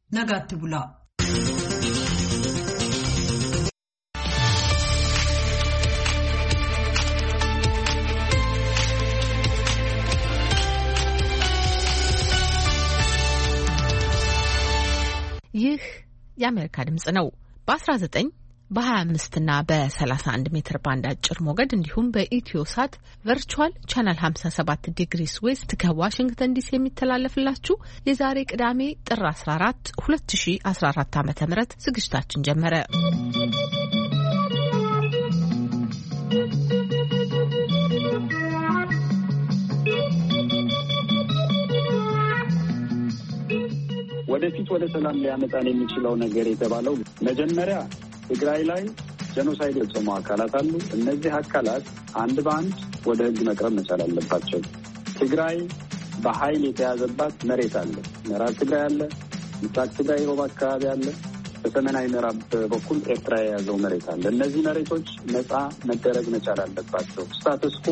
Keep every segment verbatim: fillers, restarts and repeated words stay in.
ነጋት ብላ ይህ የአሜሪካ ድምጽ ነው። በ19 በ25 እና በ31 ሜትር ባንድ አጭር ሞገድ እንዲሁም በኢትዮ ሳት ቨርቹዋል ቻናል ሃምሳ ሰባት ዲግሪስ ዌስት ከዋሽንግተን ዲሲ የሚተላለፍላችሁ የዛሬ ቅዳሜ ጥር አስራ አራት ሁለት ሺህ አስራ አራት ዓመተ ምህረት ዝግጅታችን ጀመረ። ወደፊት ወደ ሰላም ሊያመጣን የሚችለው ነገር የተባለው መጀመሪያ ትግራይ ላይ ጄኖሳይድ የፈጸሙ አካላት አሉ። እነዚህ አካላት አንድ በአንድ ወደ ሕግ መቅረብ መቻል አለባቸው። ትግራይ በኃይል የተያዘባት መሬት አለ። ምዕራብ ትግራይ አለ፣ ምስራቅ ትግራይ ሮብ አካባቢ አለ፣ በሰሜናዊ ምዕራብ በኩል ኤርትራ የያዘው መሬት አለ። እነዚህ መሬቶች ነጻ መደረግ መቻል አለባቸው። ስታተስኮ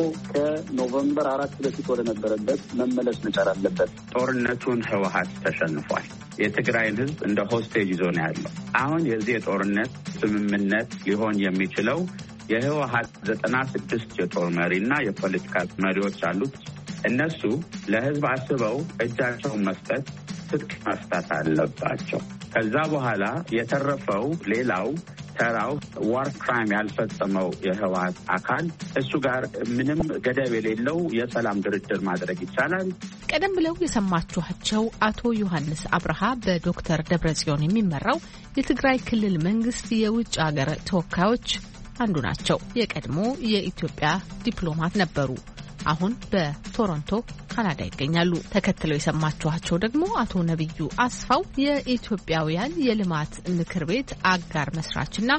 ከኖቨምበር አራት በፊት ወደ ነበረበት መመለስ መቻል አለበት። ጦርነቱን ህወሓት ተሸንፏል። የትግራይን ህዝብ እንደ ሆስቴጅ ይዞ ነው ያለው። አሁን የዚህ የጦርነት ስምምነት ሊሆን የሚችለው የህወሓት ዘጠና ስድስት የጦር መሪና የፖለቲካ መሪዎች አሉት። እነሱ ለህዝብ አስበው እጃቸውን መስጠት፣ ትጥቅ መስጠት አለባቸው። ከዛ በኋላ የተረፈው ሌላው ተራው ዋር ክራይም ያልፈጸመው የህወሓት አካል እሱ ጋር ምንም ገደብ የሌለው የሰላም ድርድር ማድረግ ይቻላል። ቀደም ብለው የሰማችኋቸው አቶ ዮሐንስ አብርሃ በዶክተር ደብረጽዮን የሚመራው የትግራይ ክልል መንግስት የውጭ ሀገር ተወካዮች አንዱ ናቸው። የቀድሞ የኢትዮጵያ ዲፕሎማት ነበሩ። አሁን በቶሮንቶ ካናዳ ይገኛሉ። ተከትለው የሰማችኋቸው ደግሞ አቶ ነብዩ አስፋው የኢትዮጵያውያን የልማት ምክር ቤት አጋር መስራችና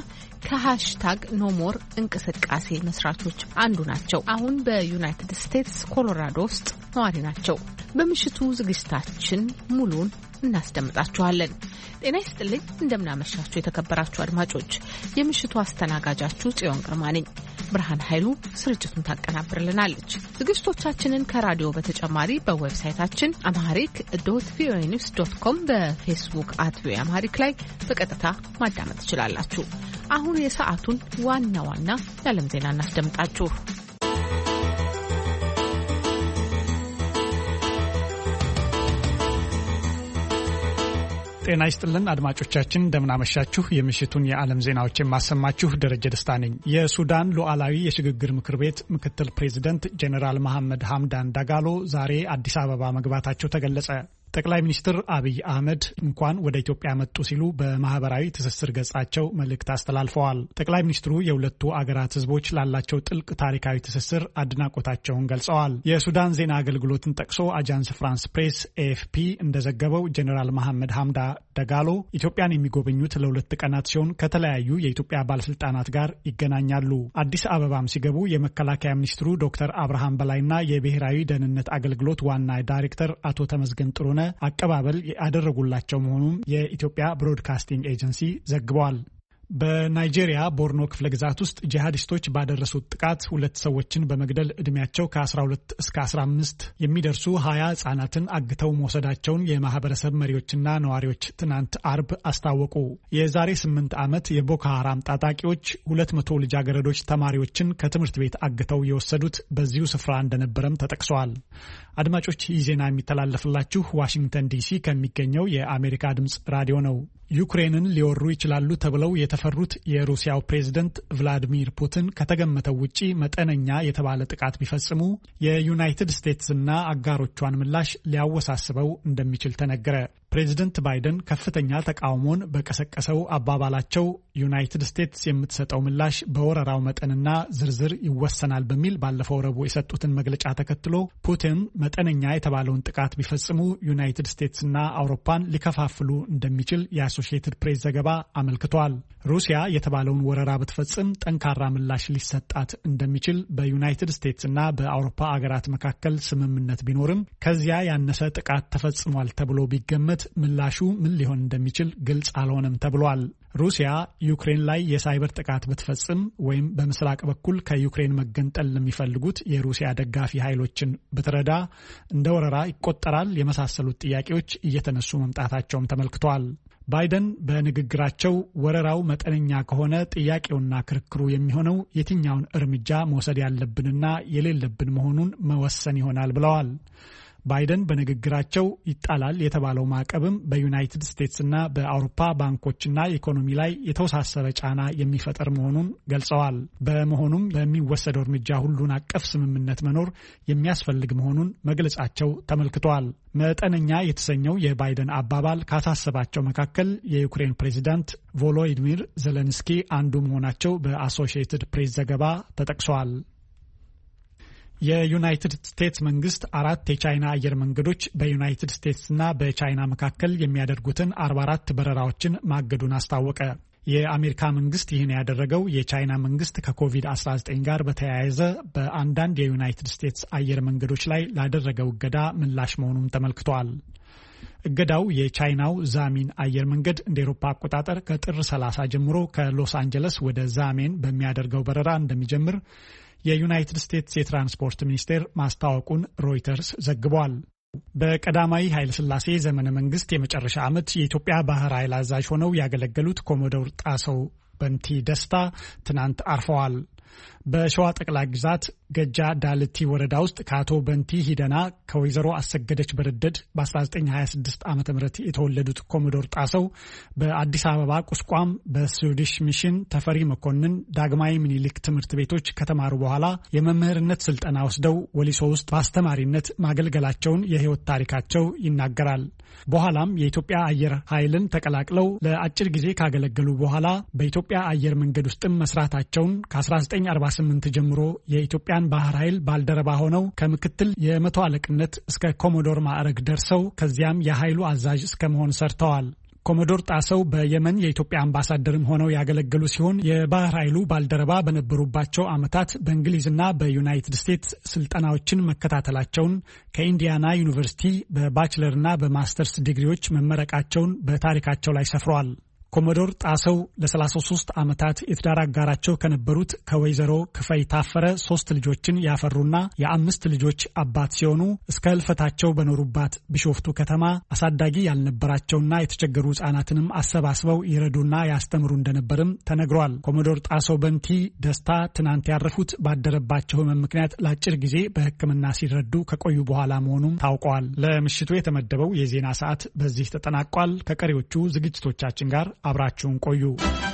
ከሃሽታግ ኖሞር እንቅስቃሴ መስራቾች አንዱ ናቸው። አሁን በዩናይትድ ስቴትስ ኮሎራዶ ውስጥ ነዋሪ ናቸው። በምሽቱ ዝግጅታችን ሙሉን እናስደምጣችኋለን። ጤና ይስጥልኝ፣ እንደምናመሻችሁ የተከበራችሁ አድማጮች። የምሽቱ አስተናጋጃችሁ ጽዮን ግርማ ነኝ። ብርሃን ኃይሉ ስርጭቱን ታቀናብርልናለች። ዝግጅቶቻችንን ከራዲዮ በተጨማሪ በዌብሳይታችን አምሃሪክ ዶት ቪኦኤ ኒውስ ዶት ኮም በፌስቡክ አት ቪኦኤ አምሃሪክ ላይ በቀጥታ ማዳመጥ ትችላላችሁ። አሁን የሰዓቱን ዋና ዋና የዓለም ዜና እናስደምጣችሁ። ጤና ይስጥልን አድማጮቻችን፣ እንደምናመሻችሁ። የምሽቱን የዓለም ዜናዎች የማሰማችሁ ደረጀ ደስታ ነኝ። የሱዳን ሉዓላዊ የሽግግር ምክር ቤት ምክትል ፕሬዝዳንት ጄኔራል መሐመድ ሐምዳን ዳጋሎ ዛሬ አዲስ አበባ መግባታቸው ተገለጸ። ጠቅላይ ሚኒስትር አብይ አህመድ እንኳን ወደ ኢትዮጵያ መጡ ሲሉ በማህበራዊ ትስስር ገጻቸው መልእክት አስተላልፈዋል። ጠቅላይ ሚኒስትሩ የሁለቱ አገራት ህዝቦች ላላቸው ጥልቅ ታሪካዊ ትስስር አድናቆታቸውን ገልጸዋል። የሱዳን ዜና አገልግሎትን ጠቅሶ አጃንስ ፍራንስ ፕሬስ ኤኤፍፒ እንደዘገበው ጄኔራል መሐመድ ሐምዳ ዳጋሎ ኢትዮጵያን የሚጎበኙት ለሁለት ቀናት ሲሆን ከተለያዩ የኢትዮጵያ ባለስልጣናት ጋር ይገናኛሉ። አዲስ አበባም ሲገቡ የመከላከያ ሚኒስትሩ ዶክተር አብርሃም በላይና የብሔራዊ ደህንነት አገልግሎት ዋና ዳይሬክተር አቶ ተመስገን ጥሩነህ አቀባበል ያደረጉላቸው መሆኑን የኢትዮጵያ ብሮድካስቲንግ ኤጀንሲ ዘግቧል። በናይጄሪያ ቦርኖ ክፍለ ግዛት ውስጥ ጂሃዲስቶች ባደረሱት ጥቃት ሁለት ሰዎችን በመግደል እድሜያቸው ከ12 እስከ አስራ አምስት የሚደርሱ ሀያ ህጻናትን አግተው መውሰዳቸውን የማህበረሰብ መሪዎችና ነዋሪዎች ትናንት አርብ አስታወቁ። የዛሬ ስምንት ዓመት የቦኮ ሐራም ታጣቂዎች ሁለት መቶ ልጃገረዶች ተማሪዎችን ከትምህርት ቤት አግተው የወሰዱት በዚሁ ስፍራ እንደነበረም ተጠቅሷል። አድማጮች፣ ይህ ዜና የሚተላለፍላችሁ ዋሽንግተን ዲሲ ከሚገኘው የአሜሪካ ድምጽ ራዲዮ ነው። ዩክሬንን ሊወሩ ይችላሉ ተብለው የተፈሩት የሩሲያው ፕሬዝደንት ቭላዲሚር ፑቲን ከተገመተው ውጪ መጠነኛ የተባለ ጥቃት ቢፈጽሙ የዩናይትድ ስቴትስና አጋሮቿን ምላሽ ሊያወሳስበው እንደሚችል ተነገረ። ፕሬዝደንት ባይደን ከፍተኛ ተቃውሞን በቀሰቀሰው አባባላቸው ዩናይትድ ስቴትስ የምትሰጠው ምላሽ በወረራው መጠንና ዝርዝር ይወሰናል በሚል ባለፈው ረቡዕ የሰጡትን መግለጫ ተከትሎ ፑቲን መጠነኛ የተባለውን ጥቃት ቢፈጽሙ ዩናይትድ ስቴትስና አውሮፓን ሊከፋፍሉ እንደሚችል የአሶሺየትድ ፕሬስ ዘገባ አመልክቷል። ሩሲያ የተባለውን ወረራ ብትፈጽም ጠንካራ ምላሽ ሊሰጣት እንደሚችል በዩናይትድ ስቴትስና በአውሮፓ አገራት መካከል ስምምነት ቢኖርም ከዚያ ያነሰ ጥቃት ተፈጽሟል ተብሎ ቢገመት ምላሹ ምን ሊሆን እንደሚችል ግልጽ አልሆነም ተብሏል። ሩሲያ ዩክሬን ላይ የሳይበር ጥቃት ብትፈጽም ወይም በምስራቅ በኩል ከዩክሬን መገንጠል ለሚፈልጉት የሩሲያ ደጋፊ ኃይሎችን ብትረዳ እንደ ወረራ ይቆጠራል የመሳሰሉት ጥያቄዎች እየተነሱ መምጣታቸውም ተመልክቷል። ባይደን በንግግራቸው ወረራው መጠነኛ ከሆነ ጥያቄውና ክርክሩ የሚሆነው የትኛውን እርምጃ መውሰድ ያለብንና የሌለብን መሆኑን መወሰን ይሆናል ብለዋል። ባይደን በንግግራቸው ይጣላል የተባለው ማዕቀብም በዩናይትድ ስቴትስና በአውሮፓ ባንኮችና ኢኮኖሚ ላይ የተወሳሰበ ጫና የሚፈጠር መሆኑን ገልጸዋል። በመሆኑም በሚወሰደው እርምጃ ሁሉን አቀፍ ስምምነት መኖር የሚያስፈልግ መሆኑን መግለጻቸው ተመልክቷል። መጠነኛ የተሰኘው የባይደን አባባል ካሳሰባቸው መካከል የዩክሬን ፕሬዚዳንት ቮሎዲሚር ዜሌንስኪ አንዱ መሆናቸው በአሶሺየትድ ፕሬስ ዘገባ ተጠቅሷል። የዩናይትድ ስቴትስ መንግስት አራት የቻይና አየር መንገዶች በዩናይትድ ስቴትስና በቻይና መካከል የሚያደርጉትን አርባ አራት በረራዎችን ማገዱን አስታወቀ። የአሜሪካ መንግስት ይህን ያደረገው የቻይና መንግስት ከኮቪድ አስራ ዘጠኝ ጋር በተያያዘ በአንዳንድ የዩናይትድ ስቴትስ አየር መንገዶች ላይ ላደረገው እገዳ ምላሽ መሆኑን ተመልክቷል። እገዳው የቻይናው ዛሚን አየር መንገድ እንደ ኤሮፓ አቆጣጠር ከጥር ሰላሳ ጀምሮ ከሎስ አንጀለስ ወደ ዛሜን በሚያደርገው በረራ እንደሚጀምር የዩናይትድ ስቴትስ የትራንስፖርት ሚኒስቴር ማስታወቁን ሮይተርስ ዘግቧል። በቀዳማዊ ኃይለ ሥላሴ ዘመነ መንግስት የመጨረሻ ዓመት የኢትዮጵያ ባህር ኃይል አዛዥ ሆነው ያገለገሉት ኮሞዶር ጣሰው በንቲ ደስታ ትናንት አርፈዋል። በሸዋ ጠቅላይ ግዛት ገጃ ዳልቲ ወረዳ ውስጥ ከአቶ በንቲ ሂደና ከወይዘሮ አሰገደች በረደድ በ1926 ዓመተ ምህረት የተወለዱት ኮሞዶር ጣሰው በአዲስ አበባ ቁስቋም፣ በስዊዲሽ ሚሽን ተፈሪ መኮንን፣ ዳግማዊ ምኒልክ ትምህርት ቤቶች ከተማሩ በኋላ የመምህርነት ስልጠና ወስደው ወሊሶ ውስጥ በአስተማሪነት ማገልገላቸውን የህይወት ታሪካቸው ይናገራል። በኋላም የኢትዮጵያ አየር ኃይልን ተቀላቅለው ለአጭር ጊዜ ካገለገሉ በኋላ በኢትዮጵያ አየር መንገድ ውስጥም መስራታቸውን ከ1948 ጀምሮ የኢትዮጵያን ባህር ኃይል ባልደረባ ሆነው ከምክትል የመቶ አለቅነት እስከ ኮሞዶር ማዕረግ ደርሰው ከዚያም የኃይሉ አዛዥ እስከ መሆን ሰርተዋል። ኮሞዶር ጣሰው በየመን የኢትዮጵያ አምባሳደርም ሆነው ያገለገሉ ሲሆን የባህር ኃይሉ ባልደረባ በነበሩባቸው ዓመታት በእንግሊዝና በዩናይትድ ስቴትስ ስልጠናዎችን መከታተላቸውን ከኢንዲያና ዩኒቨርሲቲ በባችለርና በማስተርስ ዲግሪዎች መመረቃቸውን በታሪካቸው ላይ ሰፍረዋል። ኮሞዶር ጣሰው ለ33 ዓመታት የትዳር አጋራቸው ከነበሩት ከወይዘሮ ክፈይ ታፈረ ሶስት ልጆችን ያፈሩና የአምስት ልጆች አባት ሲሆኑ እስከ ህልፈታቸው በኖሩባት ቢሾፍቱ ከተማ አሳዳጊ ያልነበራቸውና የተቸገሩ ህጻናትንም አሰባስበው ይረዱና ያስተምሩ እንደነበርም ተነግሯል። ኮሞዶር ጣሰው በንቲ ደስታ ትናንት ያረፉት ባደረባቸው ህመም ምክንያት ለአጭር ጊዜ በሕክምና ሲረዱ ከቆዩ በኋላ መሆኑም ታውቋል። ለምሽቱ የተመደበው የዜና ሰዓት በዚህ ተጠናቋል። ከቀሪዎቹ ዝግጅቶቻችን ጋር አብራችሁን ቆዩ።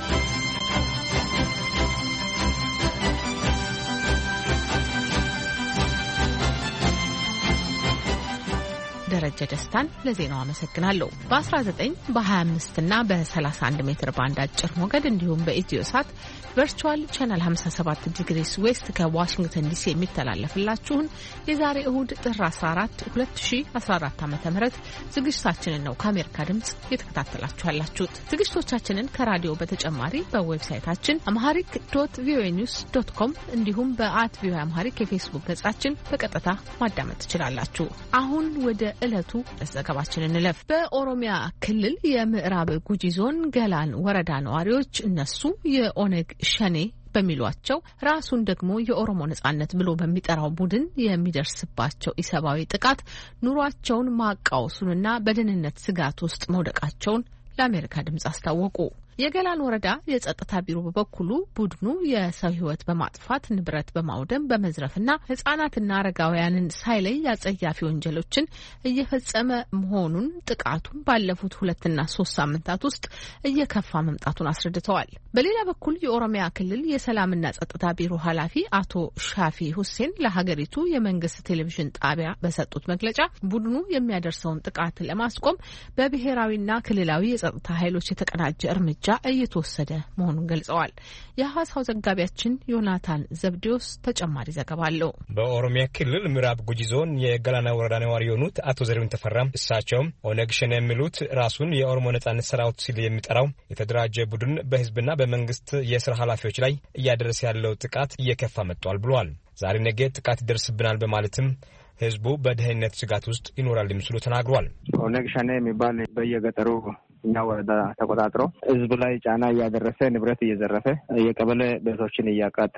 ደረጀ ደስታን ለዜናው አመሰግናለሁ። በ19 በ25 እና በ31 ሜትር ባንድ አጭር ሞገድ እንዲሁም በኢትዮ ሳት ቨርቹዋል ቻናል ሃምሳ ሰባት ዲግሪስ ዌስት ከዋሽንግተን ዲሲ የሚተላለፍላችሁን የዛሬ እሁድ ጥር አስራ አራት ሁለት ሺህ አስራ አራት ዓመተ ምህረት ዝግጅታችንን ነው ከአሜሪካ ድምጽ እየተከታተላችሁ ያላችሁት። ዝግጅቶቻችንን ከራዲዮ በተጨማሪ በዌብሳይታችን amharic ዶት ቪኦኤ ኒውስ ዶት ኮም እንዲሁም በአት ቪኦኤ amharic የፌስቡክ ገጻችን በቀጥታ ማዳመጥ ትችላላችሁ። አሁን ወደ ዕለቱ ዘገባችን እንለፍ። በኦሮሚያ ክልል የምዕራብ ጉጂ ዞን ገላን ወረዳ ነዋሪዎች እነሱ የኦነግ ሸኔ በሚሏቸው ራሱን ደግሞ የኦሮሞ ነጻነት ብሎ በሚጠራው ቡድን የሚደርስባቸው ኢሰብአዊ ጥቃት ኑሯቸውን ማቃወሱንና በደህንነት ስጋት ውስጥ መውደቃቸውን ለአሜሪካ ድምጽ አስታወቁ። የገላን ወረዳ የጸጥታ ቢሮ በበኩሉ ቡድኑ የሰው ሕይወት በማጥፋት ንብረት በማውደም በመዝረፍና ሕጻናትና አረጋውያንን ሳይለይ አጸያፊ ወንጀሎችን እየፈጸመ መሆኑን ጥቃቱን ባለፉት ሁለትና ሶስት ሳምንታት ውስጥ እየከፋ መምጣቱን አስረድተዋል። በሌላ በኩል የኦሮሚያ ክልል የሰላምና ጸጥታ ቢሮ ኃላፊ አቶ ሻፊ ሁሴን ለሀገሪቱ የመንግስት ቴሌቪዥን ጣቢያ በሰጡት መግለጫ ቡድኑ የሚያደርሰውን ጥቃት ለማስቆም በብሔራዊና ክልላዊ የጸጥታ ኃይሎች የተቀናጀ እርምጃ እየተወሰደ መሆኑን ገልጸዋል። የሐዋሳው ዘጋቢያችን ዮናታን ዘብዲዮስ ተጨማሪ ዘገባ አለው። በኦሮሚያ ክልል ምዕራብ ጉጂ ዞን የገላና ወረዳ ነዋሪ የሆኑት አቶ ዘሪሁን ተፈራም እሳቸውም ኦነግ ሸኔ የሚሉት ራሱን የኦሮሞ ነጻነት ሰራዊት ሲል የሚጠራው የተደራጀ ቡድን በህዝብና በመንግስት የስራ ኃላፊዎች ላይ እያደረሰ ያለው ጥቃት እየከፋ መጥቷል ብለዋል። ዛሬ ነገ ጥቃት ይደርስብናል በማለትም ህዝቡ በደህንነት ስጋት ውስጥ ይኖራል የሚሉ ተናግሯል። ኦነግ ሸኔ የሚባል በየገጠሩ እኛ ወረዳ ተቆጣጥሮ ህዝብ ላይ ጫና እያደረሰ ንብረት እየዘረፈ የቀበሌ ቤቶችን እያቃጠለ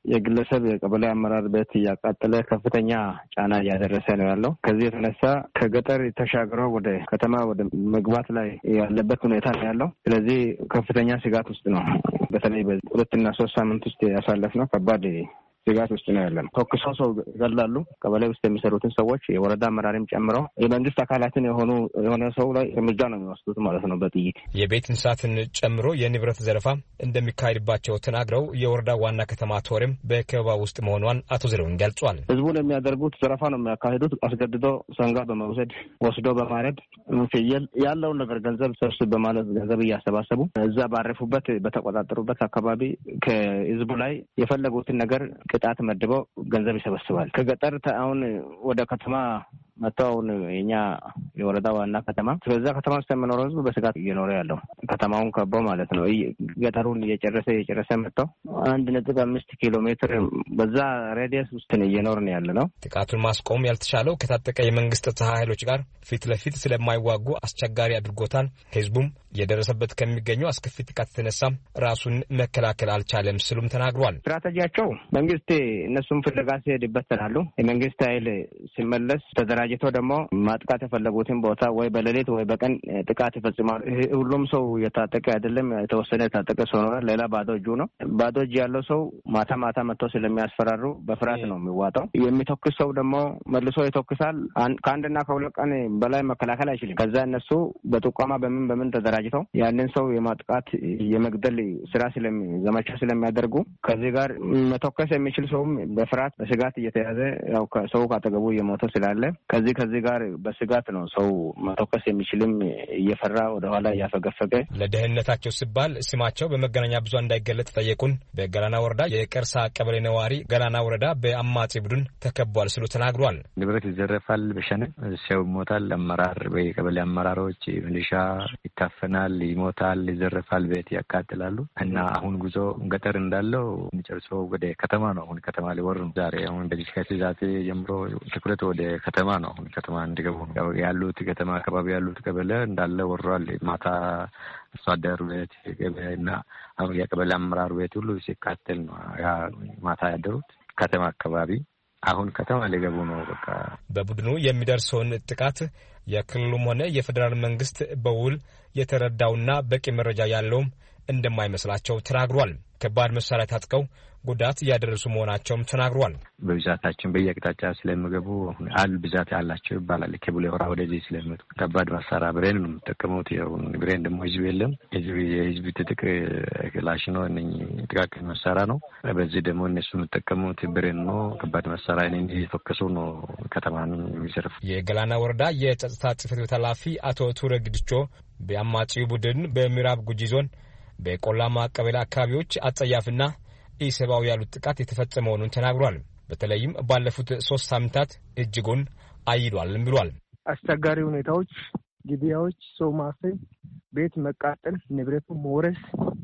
የግለሰብ የቀበሌ አመራር ቤት ያቃጠለ ከፍተኛ ጫና እያደረሰ ነው ያለው። ከዚህ የተነሳ ከገጠር ተሻግሮ ወደ ከተማ ወደ መግባት ላይ ያለበት ሁኔታ ነው ያለው። ስለዚህ ከፍተኛ ስጋት ውስጥ ነው። በተለይ በሁለትና ሶስት ሳምንት ውስጥ ያሳለፍነው ከባድ ስጋት ውስጥ ነው ያለው። ተኩሰው ሰው ይገላሉ። ቀበሌ ውስጥ የሚሰሩትን ሰዎች የወረዳ አመራርም ጨምረው የመንግስት አካላትን የሆኑ የሆነ ሰው ላይ እርምጃ ነው የሚወስዱት ማለት ነው በጥይት። የቤት እንስሳትን ጨምሮ የንብረት ዘረፋ እንደሚካሄድባቸው ተናግረው የወረዳ ዋና ከተማ ቶሬም በከበባ ውስጥ መሆኗን አቶ ዘሪሁን ገልጿል። ህዝቡን የሚያደርጉት ዘረፋ ነው የሚያካሂዱት። አስገድዶ ሰንጋ በመውሰድ ወስዶ በማረድ ፍየል ያለውን ነገር ገንዘብ ሰብስብ በማለት ገንዘብ እያሰባሰቡ እዛ ባረፉበት በተቆጣጠሩበት አካባቢ ከህዝቡ ላይ የፈለጉትን ነገር ቅጣት መድበው ገንዘብ ይሰበስባል። ከገጠር አሁን ወደ ከተማ መጣውን የኛ የወረዳ ዋና ከተማ በዛ ከተማ ውስጥ የሚኖረው ህዝብ በስጋት እየኖረ ያለው ከተማውን ከበው ማለት ነው። ገጠሩን እየጨረሰ እየጨረሰ መጣው አንድ ነጥብ አምስት ኪሎ ሜትር በዛ ሬዲየስ ውስጥ እየኖርን ያለ ነው። ጥቃቱን ማስቆም ያልተቻለው ከታጠቀ የመንግስት ጸጥታ ኃይሎች ጋር ፊት ለፊት ስለማይዋጉ አስቸጋሪ አድርጎታል። ህዝቡም የደረሰበት ከሚገኘው አስከፊ ጥቃት የተነሳ ራሱን መከላከል አልቻለም ሲሉም ተናግሯል። ስትራቴጂያቸው መንግስት እነሱም ፍለጋ ሲሄድ ይበተናሉ። የመንግስት ኃይል ሲመለስ ተደራጅቶ ደግሞ ማጥቃት የፈለጉትን ቦታ ወይ በሌሊት ወይ በቀን ጥቃት ይፈጽማሉ። ሁሉም ሰው የታጠቀ አይደለም። የተወሰነ የታጠቀ ሰው ነው። ሌላ ባዶ እጁ ነው። ባዶ እጅ ያለው ሰው ማታ ማታ መጥቶ ስለሚያስፈራሩ በፍርሃት ነው የሚዋጣው። የሚተኩስ ሰው ደግሞ መልሶ ይተኩሳል። ከአንድና ከሁለት ቀን በላይ መከላከል አይችልም። ከዛ እነሱ በጥቋማ በምን በምን ተደራጅተው ያንን ሰው የማጥቃት የመግደል ስራ ስለሚ ዘመቻ ስለሚያደርጉ ከዚህ ጋር መተኮስ የሚችል ሰውም በፍርሃት በስጋት እየተያዘ ያው ሰው ካጠገቡ እየሞተ ስላለ ከዚህ ከዚህ ጋር በስጋት ነው ሰው መተኮስ የሚችልም እየፈራ ወደ ኋላ እያፈገፈገ። ለደህንነታቸው ሲባል ስማቸው በመገናኛ ብዙሃን እንዳይገለጥ ጠየቁን በገላና ወረዳ የቀርሳ ቀበሌ ነዋሪ ገላና ወረዳ በአማጺ ቡድን ተከቧል ሲሉ ተናግሯል። ንብረት ይዘረፋል፣ በሸነ ሰው ይሞታል፣ አመራር በቀበሌ አመራሮች ሚሊሻ ይታፈናል፣ ይሞታል፣ ይዘረፋል፣ ቤት ያቃጥላሉ እና አሁን ጉዞ ገጠር እንዳለው ጨርሶ ወደ ከተማ ነው። አሁን ከተማ ሊወር ነው ዛሬ። አሁን በዚህ ከዛቴ ጀምሮ ትኩረት ወደ ከተማ ነው። አሁን ከተማ እንዲገቡ ያሉት ከተማ አካባቢ ያሉት ቀበሌ እንዳለ ወሯል። ማታ አርሶ አደሩ ቤት ገበያና አሁን የቀበሌ አመራር ቤት ሁሉ ሲቃጠል ነው ያ ማታ ያደሩት ከተማ አካባቢ። አሁን ከተማ ሊገቡ ነው። በቃ በቡድኑ የሚደርሰውን ጥቃት የክልሉም ሆነ የፌደራል መንግስት በውል የተረዳውና በቂ መረጃ ያለው እንደማይመስላቸው ተናግሯል። ከባድ መሳሪያ ታጥቀው ጉዳት እያደረሱ መሆናቸውም ተናግሯል። በብዛታችን በየአቅጣጫ ስለሚገቡ አል ብዛት ያላቸው ይባላል። ከቡሌ ሆራ ወደዚህ ስለሚመጡ ከባድ መሳሪያ ብሬን ነው የሚጠቀሙት። ይሁን ብሬን ደግሞ ህዝብ የለም። ህዝብ የህዝብ ትጥቅ ክላሽ ነው። እነኚህ ጥቃቅን መሳሪያ ነው። በዚህ ደግሞ እነሱ የሚጠቀሙት ብሬን ነው። ከባድ መሳሪያ ነኝ እየተወከሱ ነው ከተማን የሚዘርፍ። የገላና ወረዳ የጸጥታ ጽሕፈት ቤት ኃላፊ አቶ ቱረ ግድቾ በአማጺው ቡድን በምዕራብ ጉጂ ዞን በቆላማ ቀበሌ አካባቢዎች አጸያፍና ኢሰብአዊ ያሉት ጥቃት የተፈጸመ መሆኑን ተናግሯል። በተለይም ባለፉት ሶስት ሳምንታት እጅጉን አይሏልም ብሏል። አስቸጋሪ ሁኔታዎች፣ ግድያዎች፣ ሰው ማፈን፣ ቤት መቃጠል፣ ንብረቱ መውረስ፣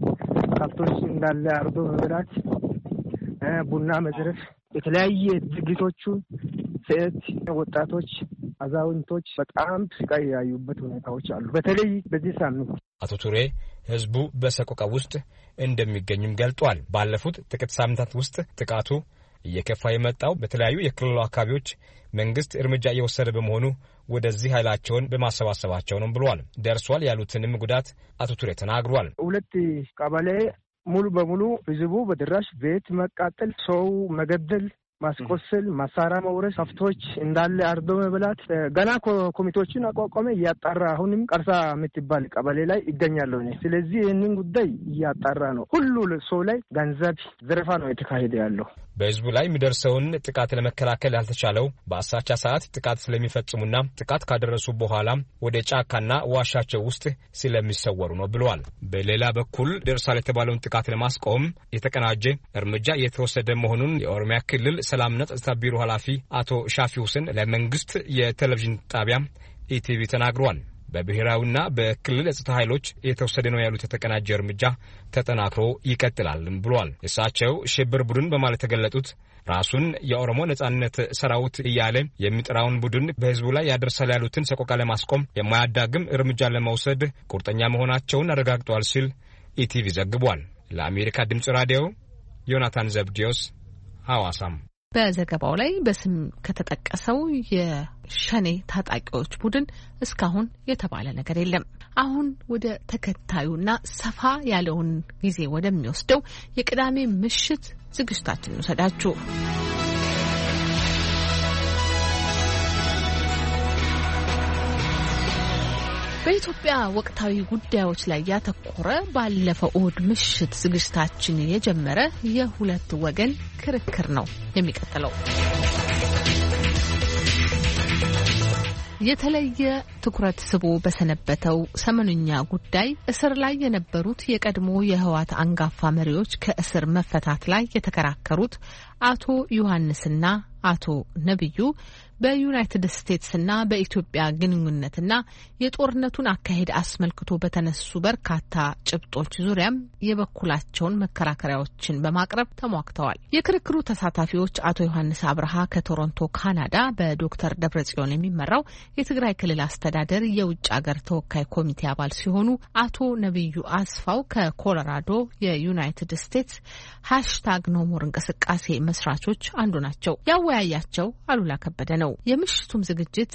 ከብቶች እንዳለ አርዶ መብላት፣ ቡና መዝረፍ፣ የተለያየ ድርጊቶቹ ሴት ወጣቶች፣ አዛውንቶች በጣም ስቃይ ያዩበት ሁኔታዎች አሉ። በተለይ በዚህ ሳምንት አቶ ቱሬ ህዝቡ በሰቆቃ ውስጥ እንደሚገኝም ገልጧል። ባለፉት ጥቂት ሳምንታት ውስጥ ጥቃቱ እየከፋ የመጣው በተለያዩ የክልሉ አካባቢዎች መንግስት እርምጃ እየወሰደ በመሆኑ ወደዚህ ኃይላቸውን በማሰባሰባቸው ነው ብሏል። ደርሷል ያሉትንም ጉዳት አቶ ቱሬ ተናግሯል። ሁለት ቀበሌ ሙሉ በሙሉ ህዝቡ በድራሽ ቤት መቃጠል፣ ሰው መገደል፣ ማስቆሰል፣ መሳሪያ መውረስ፣ ከብቶች እንዳለ አርዶ መብላት ገና ኮሚቴዎችን አቋቋመ እያጣራ አሁንም ቀርሳ የምትባል ቀበሌ ላይ ይገኛለሁ እኔ። ስለዚህ ይህንን ጉዳይ እያጣራ ነው። ሁሉ ሰው ላይ ገንዘብ ዘረፋ ነው የተካሄደ ያለው። በህዝቡ ላይ የሚደርሰውን ጥቃት ለመከላከል ያልተቻለው በአሳቻ ሰዓት ጥቃት ስለሚፈጽሙና ጥቃት ካደረሱ በኋላ ወደ ጫካና ዋሻቸው ውስጥ ስለሚሰወሩ ነው ብለዋል። በሌላ በኩል ደርሷል የተባለውን ጥቃት ለማስቆም የተቀናጀ እርምጃ የተወሰደ መሆኑን የኦሮሚያ ክልል ሰላምና ጸጥታ ቢሮ ኃላፊ አቶ ሻፊ ሁሴን ለመንግስት የቴሌቪዥን ጣቢያ ኢቲቪ ተናግሯል። በብሔራዊና በክልል የጸጥታ ኃይሎች የተወሰደ ነው ያሉት የተቀናጀ እርምጃ ተጠናክሮ ይቀጥላልም ብሏል። እሳቸው ሽብር ቡድን በማለት የተገለጡት ራሱን የኦሮሞ ነጻነት ሰራዊት እያለ የሚጠራውን ቡድን በህዝቡ ላይ ያደርሳል ያሉትን ሰቆቃ ለማስቆም የማያዳግም እርምጃ ለመውሰድ ቁርጠኛ መሆናቸውን አረጋግጧል ሲል ኢቲቪ ዘግቧል። ለአሜሪካ ድምጽ ራዲዮ ዮናታን ዘብዲዮስ ሐዋሳም በዘገባው ላይ በስም ከተጠቀሰው የሸኔ ታጣቂዎች ቡድን እስካሁን የተባለ ነገር የለም። አሁን ወደ ተከታዩና ሰፋ ያለውን ጊዜ ወደሚወስደው የቅዳሜ ምሽት ዝግጅታችን እንወስዳችሁ። በኢትዮጵያ ወቅታዊ ጉዳዮች ላይ ያተኮረ ባለፈው እሁድ ምሽት ዝግጅታችን የጀመረ የሁለት ወገን ክርክር ነው የሚቀጥለው። የተለየ ትኩረት ስቦ በሰነበተው ሰሞንኛ ጉዳይ እስር ላይ የነበሩት የቀድሞ የህወሓት አንጋፋ መሪዎች ከእስር መፈታት ላይ የተከራከሩት አቶ ዮሐንስና አቶ ነብዩ በዩናይትድ ስቴትስና በኢትዮጵያ ግንኙነትና የጦርነቱን አካሄድ አስመልክቶ በተነሱ በርካታ ጭብጦች ዙሪያም የበኩላቸውን መከራከሪያዎችን በማቅረብ ተሟግተዋል። የክርክሩ ተሳታፊዎች አቶ ዮሐንስ አብርሃ ከቶሮንቶ ካናዳ በዶክተር ደብረጽዮን የሚመራው የትግራይ ክልል አስተዳደር የውጭ ሀገር ተወካይ ኮሚቴ አባል ሲሆኑ አቶ ነብዩ አስፋው ከኮሎራዶ የዩናይትድ ስቴትስ ሃሽታግ ኖሞር እንቅስቃሴ መስራቾች አንዱ ናቸው። ያወያያቸው አሉላ ከበደ ነው። የምሽቱም ዝግጅት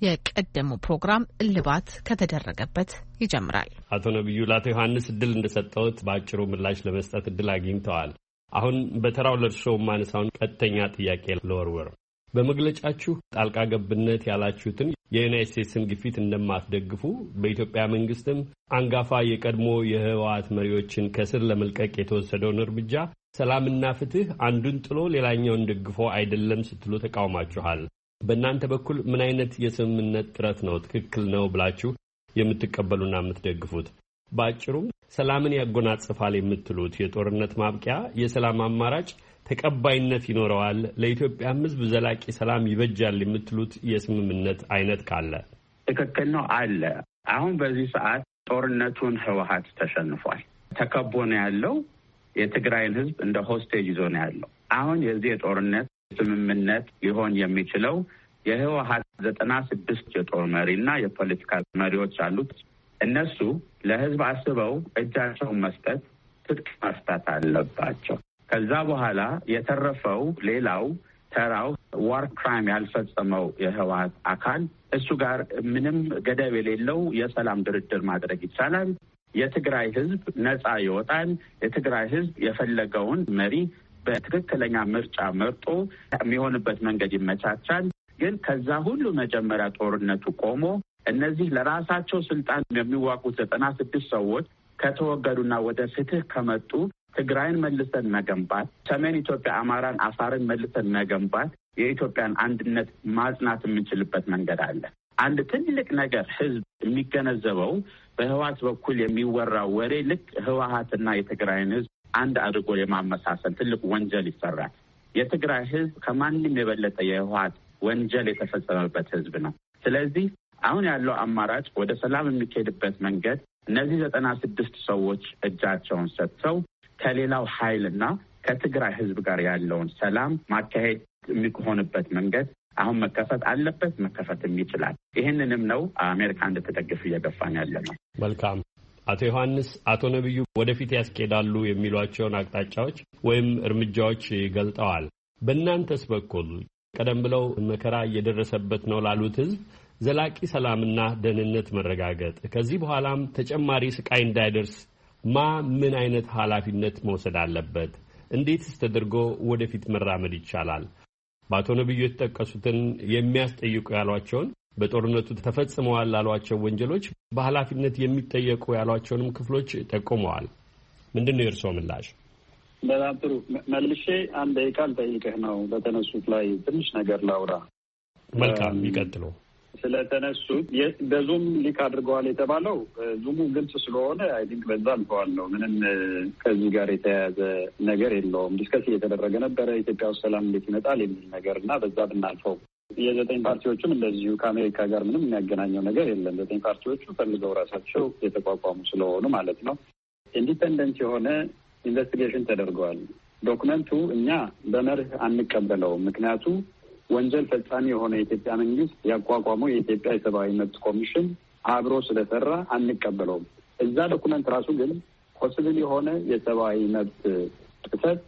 የቀደመው ፕሮግራም እልባት ከተደረገበት ይጀምራል። አቶ ነብዩ ለአቶ ዮሐንስ እድል እንደሰጠውት በአጭሩ ምላሽ ለመስጠት እድል አግኝተዋል። አሁን በተራው ለእርስዎ ማነሳውን ቀጥተኛ ጥያቄ ለወርወር። በመግለጫችሁ ጣልቃ ገብነት ያላችሁትን የዩናይትድ ስቴትስን ግፊት እንደማትደግፉ በኢትዮጵያ መንግስትም አንጋፋ የቀድሞ የህወሓት መሪዎችን ከስር ለመልቀቅ የተወሰደውን እርምጃ ሰላምና ፍትህ አንዱን ጥሎ ሌላኛውን ደግፎ አይደለም ስትሉ ተቃውማችኋል። በእናንተ በኩል ምን አይነት የስምምነት ጥረት ነው ትክክል ነው ብላችሁ የምትቀበሉና የምትደግፉት? በአጭሩም ሰላምን ያጎናጽፋል የምትሉት የጦርነት ማብቂያ የሰላም አማራጭ ተቀባይነት ይኖረዋል፣ ለኢትዮጵያም ህዝብ ዘላቂ ሰላም ይበጃል የምትሉት የስምምነት አይነት ካለ? ትክክል ነው አለ። አሁን በዚህ ሰዓት ጦርነቱን ህወሓት ተሸንፏል። ተከቦ ነው ያለው። የትግራይን ህዝብ እንደ ሆስቴጅ ይዞ ነው ያለው። አሁን የዚህ የጦርነት ስምምነት ሊሆን የሚችለው የህወሓት ዘጠና ስድስት የጦር መሪና የፖለቲካ መሪዎች አሉት። እነሱ ለህዝብ አስበው እጃቸውን መስጠት፣ ትጥቅ መፍታት አለባቸው። ከዛ በኋላ የተረፈው ሌላው ተራው ዋር ክራይም ያልፈጸመው የህወሓት አካል እሱ ጋር ምንም ገደብ የሌለው የሰላም ድርድር ማድረግ ይቻላል። የትግራይ ህዝብ ነጻ ይወጣል። የትግራይ ህዝብ የፈለገውን መሪ በትክክለኛ ምርጫ መርጦ የሚሆንበት መንገድ ይመቻቻል። ግን ከዛ ሁሉ መጀመሪያ ጦርነቱ ቆሞ እነዚህ ለራሳቸው ስልጣን የሚዋጉት ዘጠና ስድስት ሰዎች ከተወገዱና ወደ ፍትህ ከመጡ ትግራይን መልሰን መገንባት፣ ሰሜን ኢትዮጵያ አማራን፣ አፋርን መልሰን መገንባት፣ የኢትዮጵያን አንድነት ማጽናት የምንችልበት መንገድ አለ። አንድ ትልቅ ነገር ህዝብ የሚገነዘበው በህወሓት በኩል የሚወራው ወሬ ልክ ህወሓትና የትግራይን ህዝብ አንድ አድርጎ የማመሳሰል ትልቅ ወንጀል ይሰራል። የትግራይ ህዝብ ከማንም የበለጠ የህወሓት ወንጀል የተፈጸመበት ህዝብ ነው። ስለዚህ አሁን ያለው አማራጭ ወደ ሰላም የሚካሄድበት መንገድ እነዚህ ዘጠና ስድስት ሰዎች እጃቸውን ሰጥተው ከሌላው ኃይልና ከትግራይ ህዝብ ጋር ያለውን ሰላም ማካሄድ የሚሆንበት መንገድ አሁን መከፈት አለበት፣ መከፈትም ይችላል። ይህንንም ነው አሜሪካ እንድትደግፍ እየገፋን ያለ ነው። መልካም። አቶ ዮሐንስ፣ አቶ ነብዩ ወደፊት ያስኬዳሉ የሚሏቸውን አቅጣጫዎች ወይም እርምጃዎች ገልጠዋል። በእናንተስ በኩል ቀደም ብለው መከራ እየደረሰበት ነው ላሉት ህዝብ ዘላቂ ሰላምና ደህንነት መረጋገጥ፣ ከዚህ በኋላም ተጨማሪ ስቃይ እንዳይደርስ ማ ምን አይነት ኃላፊነት መውሰድ አለበት? እንዴትስ ተደርጎ ወደፊት መራመድ ይቻላል? በአቶ ነብዩ የተጠቀሱትን የሚያስጠይቁ ያሏቸውን በጦርነቱ ተፈጽመዋል ላሏቸው ወንጀሎች በኃላፊነት የሚጠየቁ ያሏቸውንም ክፍሎች ጠቁመዋል። ምንድን ነው የእርስዎ ምላሽ? በጣም ጥሩ። መልሼ አንድ ቃል ጠይቀህ ነው በተነሱት ላይ ትንሽ ነገር ላውራ። መልካም፣ ይቀጥሉ። ስለተነሱት በዙም ሊክ አድርገዋል የተባለው ዙሙ ግልጽ ስለሆነ አይ ቲንክ በዛ አልፈዋል ነው። ምንም ከዚህ ጋር የተያያዘ ነገር የለውም። ዲስከስ እየተደረገ ነበረ ኢትዮጵያ ውስጥ ሰላም እንዴት ይመጣል የሚል ነገር እና በዛ ብናልፈው። የዘጠኝ ፓርቲዎችም እንደዚሁ ከአሜሪካ ጋር ምንም የሚያገናኘው ነገር የለም። ዘጠኝ ፓርቲዎቹ ፈልገው ራሳቸው የተቋቋሙ ስለሆኑ ማለት ነው። ኢንዲፔንደንት የሆነ ኢንቨስቲጌሽን ተደርገዋል። ዶክመንቱ እኛ በመርህ አንቀበለውም። ምክንያቱ ወንጀል ፈጻሚ የሆነ የኢትዮጵያ መንግስት ያቋቋመው የኢትዮጵያ የሰብአዊ መብት ኮሚሽን አብሮ ስለሰራ አንቀበለውም። እዛ ዶኩመንት ራሱ ግን ፖስብል የሆነ የሰብአዊ መብት ጥሰት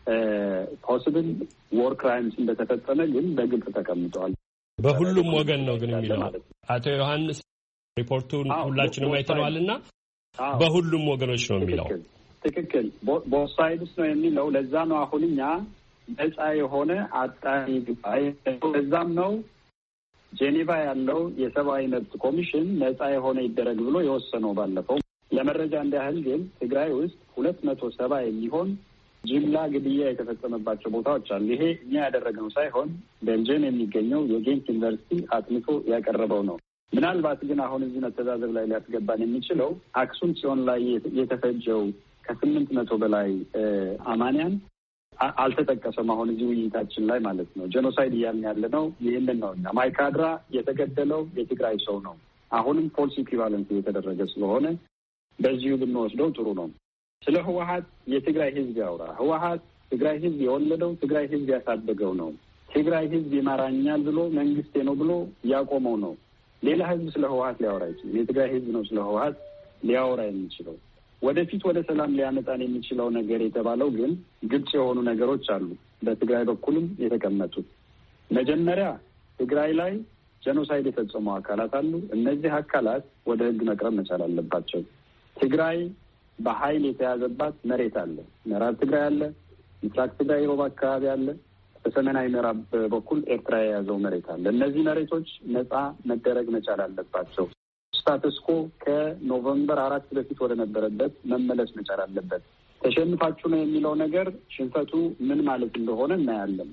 ፖሲብል ዎር ክራይምስ እንደተፈጸመ ግን በግልጽ ተቀምጧል። በሁሉም ወገን ነው ግን የሚለው አቶ ዮሐንስ ሪፖርቱን ሁላችንም አይተነዋልና በሁሉም ወገኖች ነው የሚለው። ትክክል ቦት ሳይድስ ነው የሚለው። ለዛ ነው አሁን እኛ ነጻ የሆነ አጣሪ ጉባኤ ለዛም ነው ጄኔቫ ያለው የሰብአዊ መብት ኮሚሽን ነጻ የሆነ ይደረግ ብሎ የወሰነው ባለፈው። ለመረጃ እንዳያህል ግን ትግራይ ውስጥ ሁለት መቶ ሰባ የሚሆን ጅምላ ግድያ የተፈጸመባቸው ቦታዎች አሉ። ይሄ እኛ ያደረግነው ሳይሆን ቤልጅየም የሚገኘው የጌንት ዩኒቨርሲቲ አጥንቶ ያቀረበው ነው። ምናልባት ግን አሁን እዚህ መተዛዘብ ላይ ሊያስገባን የሚችለው አክሱም ጽዮን ላይ የተፈጀው ከስምንት መቶ በላይ አማንያን አልተጠቀሰም። አሁን እዚህ ውይይታችን ላይ ማለት ነው። ጄኖሳይድ እያልን ያለ ነው ይህንን ነው። እና ማይካድራ የተገደለው የትግራይ ሰው ነው። አሁንም ፎልስ ኢኩቫለንስ የተደረገ ስለሆነ በዚሁ ብንወስደው ጥሩ ነው። ስለ ህወሀት የትግራይ ህዝብ ያውራ። ህወሀት ትግራይ ህዝብ የወለደው ትግራይ ህዝብ ያሳደገው ነው። ትግራይ ህዝብ ይመራኛል ብሎ መንግስቴ ነው ብሎ ያቆመው ነው። ሌላ ህዝብ ስለ ህወሀት ሊያወራ አይችልም። የትግራይ ህዝብ ነው ስለ ህወሀት ሊያወራ የሚችለው። ወደፊት ወደ ሰላም ሊያመጣን የሚችለው ነገር የተባለው ግን ግልጽ የሆኑ ነገሮች አሉ፣ በትግራይ በኩልም የተቀመጡት። መጀመሪያ ትግራይ ላይ ጄኖሳይድ የፈጸሙ አካላት አሉ። እነዚህ አካላት ወደ ህግ መቅረብ መቻል አለባቸው። ትግራይ በኃይል የተያዘባት መሬት አለ። ምዕራብ ትግራይ አለ፣ ምስራቅ ትግራይ ሮብ አካባቢ አለ፣ በሰሜናዊ ምዕራብ በኩል ኤርትራ የያዘው መሬት አለ። እነዚህ መሬቶች ነጻ መደረግ መቻል አለባቸው። ስታተስኮ ከኖቨምበር አራት በፊት ወደ ነበረበት መመለስ መቻል አለበት። ተሸንፋችሁ ነው የሚለው ነገር ሽንፈቱ ምን ማለት እንደሆነ እናያለን።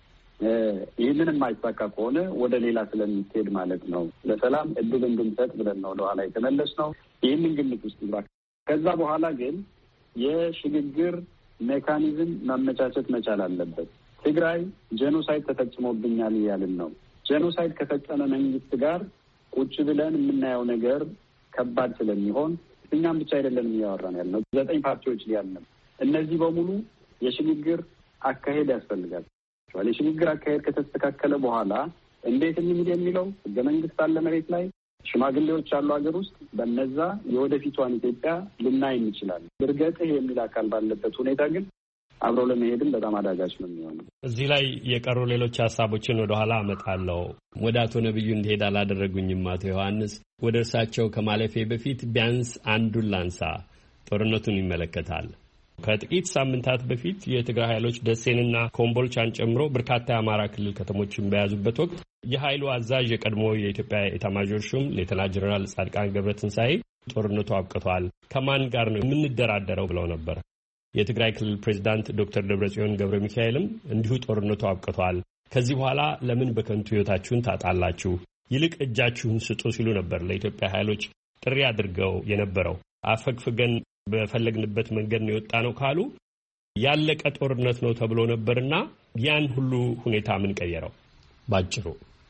ይህንን የማይሳካ ከሆነ ወደ ሌላ ስለሚሄድ ማለት ነው። ለሰላም እድል እንድንሰጥ ብለን ነው ወደኋላ የተመለስ ነው። ይህንን ግምት ውስጥ ይግባ። ከዛ በኋላ ግን የሽግግር ሜካኒዝም ማመቻቸት መቻል አለበት። ትግራይ ጄኖሳይድ ተፈጽሞብኛል እያልን ነው። ጄኖሳይድ ከፈጸመ መንግስት ጋር ቁጭ ብለን የምናየው ነገር ከባድ ስለሚሆን እኛም ብቻ አይደለም እያወራን ያልነው፣ ዘጠኝ ፓርቲዎች ሊያልነው። እነዚህ በሙሉ የሽግግር አካሄድ ያስፈልጋል። የሽግግር አካሄድ ከተስተካከለ በኋላ እንዴት እንሂድ የሚለው ህገ መንግስት አለ መሬት ላይ፣ ሽማግሌዎች አሉ ሀገር ውስጥ። በነዛ የወደፊቷን ኢትዮጵያ ልናይ እንችላለን። ድርገጥህ የሚል አካል ባለበት ሁኔታ ግን አብሮ ለመሄድም በጣም አዳጋች ነው የሚሆነው። እዚህ ላይ የቀሩ ሌሎች ሀሳቦችን ወደኋላ አመጣለሁ። ወደ አቶ ነብዩ እንዲሄድ አላደረጉኝም። አቶ ዮሐንስ ወደ እርሳቸው ከማለፌ በፊት ቢያንስ አንዱን ላንሳ። ጦርነቱን ይመለከታል። ከጥቂት ሳምንታት በፊት የትግራይ ኃይሎች ደሴንና ኮምቦልቻን ጨምሮ በርካታ የአማራ ክልል ከተሞችን በያዙበት ወቅት የኃይሉ አዛዥ የቀድሞ የኢትዮጵያ ኤታማዦር ሹም ሌተና ጀነራል ጻድቃን ገብረትንሳኤ ጦርነቱ አብቅቷል፣ ከማን ጋር ነው የምንደራደረው ብለው ነበር። የትግራይ ክልል ፕሬዚዳንት ዶክተር ደብረጽዮን ገብረ ሚካኤልም እንዲሁ ጦርነቱ አብቅቷል፣ ከዚህ በኋላ ለምን በከንቱ ሕይወታችሁን ታጣላችሁ፣ ይልቅ እጃችሁን ስጡ ሲሉ ነበር ለኢትዮጵያ ኃይሎች ጥሪ አድርገው የነበረው። አፈግፍገን በፈለግንበት መንገድ ነው የወጣ ነው ካሉ ያለቀ ጦርነት ነው ተብሎ ነበርና ያን ሁሉ ሁኔታ ምን ቀየረው? ባጭሩ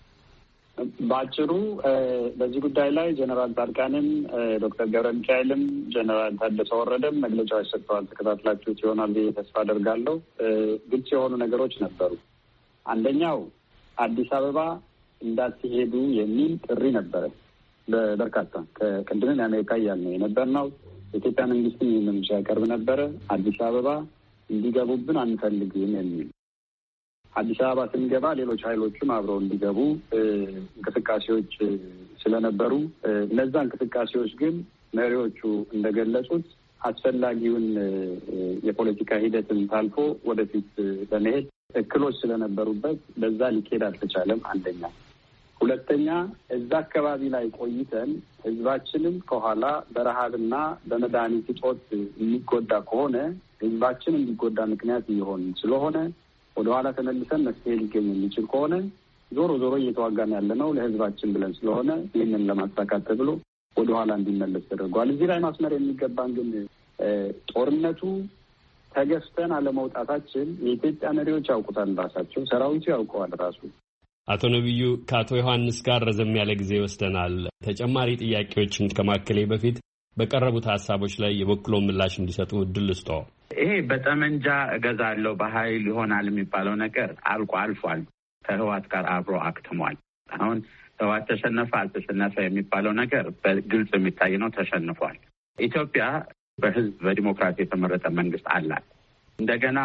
ባጭሩ በዚህ ጉዳይ ላይ ጀነራል ጻድቃንም ዶክተር ገብረ ሚካኤልም ጀነራል ታደሰ ወረደም መግለጫዎች ሰጥተዋል። ተከታትላችሁት ይሆናል ብዬ ተስፋ አደርጋለሁ። ግልጽ የሆኑ ነገሮች ነበሩ። አንደኛው አዲስ አበባ እንዳትሄዱ የሚል ጥሪ ነበረ። በበርካታ ከቅድምም የአሜሪካ እያልን የነበር ነው። የኢትዮጵያ መንግስትም ይህንን ሲያቀርብ ነበረ። አዲስ አበባ እንዲገቡብን አንፈልግም የሚል አዲስ አበባ ስንገባ ሌሎች ኃይሎችም አብረው እንዲገቡ እንቅስቃሴዎች ስለነበሩ እነዛ እንቅስቃሴዎች ግን መሪዎቹ እንደገለጹት አስፈላጊውን የፖለቲካ ሂደትን ታልፎ ወደፊት ለመሄድ እክሎች ስለነበሩበት በዛ ሊኬድ አልተቻለም። አንደኛ። ሁለተኛ እዛ አካባቢ ላይ ቆይተን ህዝባችንን ከኋላ በረሃብና በመድኃኒት እጦት የሚጎዳ ከሆነ ህዝባችን እንዲጎዳ ምክንያት እየሆን ስለሆነ ወደ ኋላ ተመልሰን መፍትሄ ሊገኝ የሚችል ከሆነ ዞሮ ዞሮ እየተዋጋን ያለ ነው ለህዝባችን ብለን ስለሆነ ይህንን ለማሳካት ተብሎ ወደ ኋላ እንዲመለስ ተደርጓል። እዚህ ላይ ማስመር የሚገባን ግን ጦርነቱ ተገፍተን አለመውጣታችን የኢትዮጵያ መሪዎች ያውቁታል፣ ራሳቸው ሰራዊቱ ያውቀዋል ራሱ። አቶ ነብዩ ከአቶ ዮሐንስ ጋር ረዘም ያለ ጊዜ ወስደናል። ተጨማሪ ጥያቄዎችን ከማከሌ በፊት በቀረቡት ሀሳቦች ላይ የበኩሎ ምላሽ እንዲሰጡ እድል ስጦ። ይሄ በጠመንጃ እገዛለሁ በኃይል ይሆናል የሚባለው ነገር አልቆ አልፏል። ከህዋት ጋር አብሮ አክትሟል። አሁን ህዋት ተሸነፈ አልተሸነፈ የሚባለው ነገር በግልጽ የሚታይ ነው። ተሸንፏል። ኢትዮጵያ በህዝብ በዲሞክራሲ የተመረጠ መንግስት አላት። እንደገና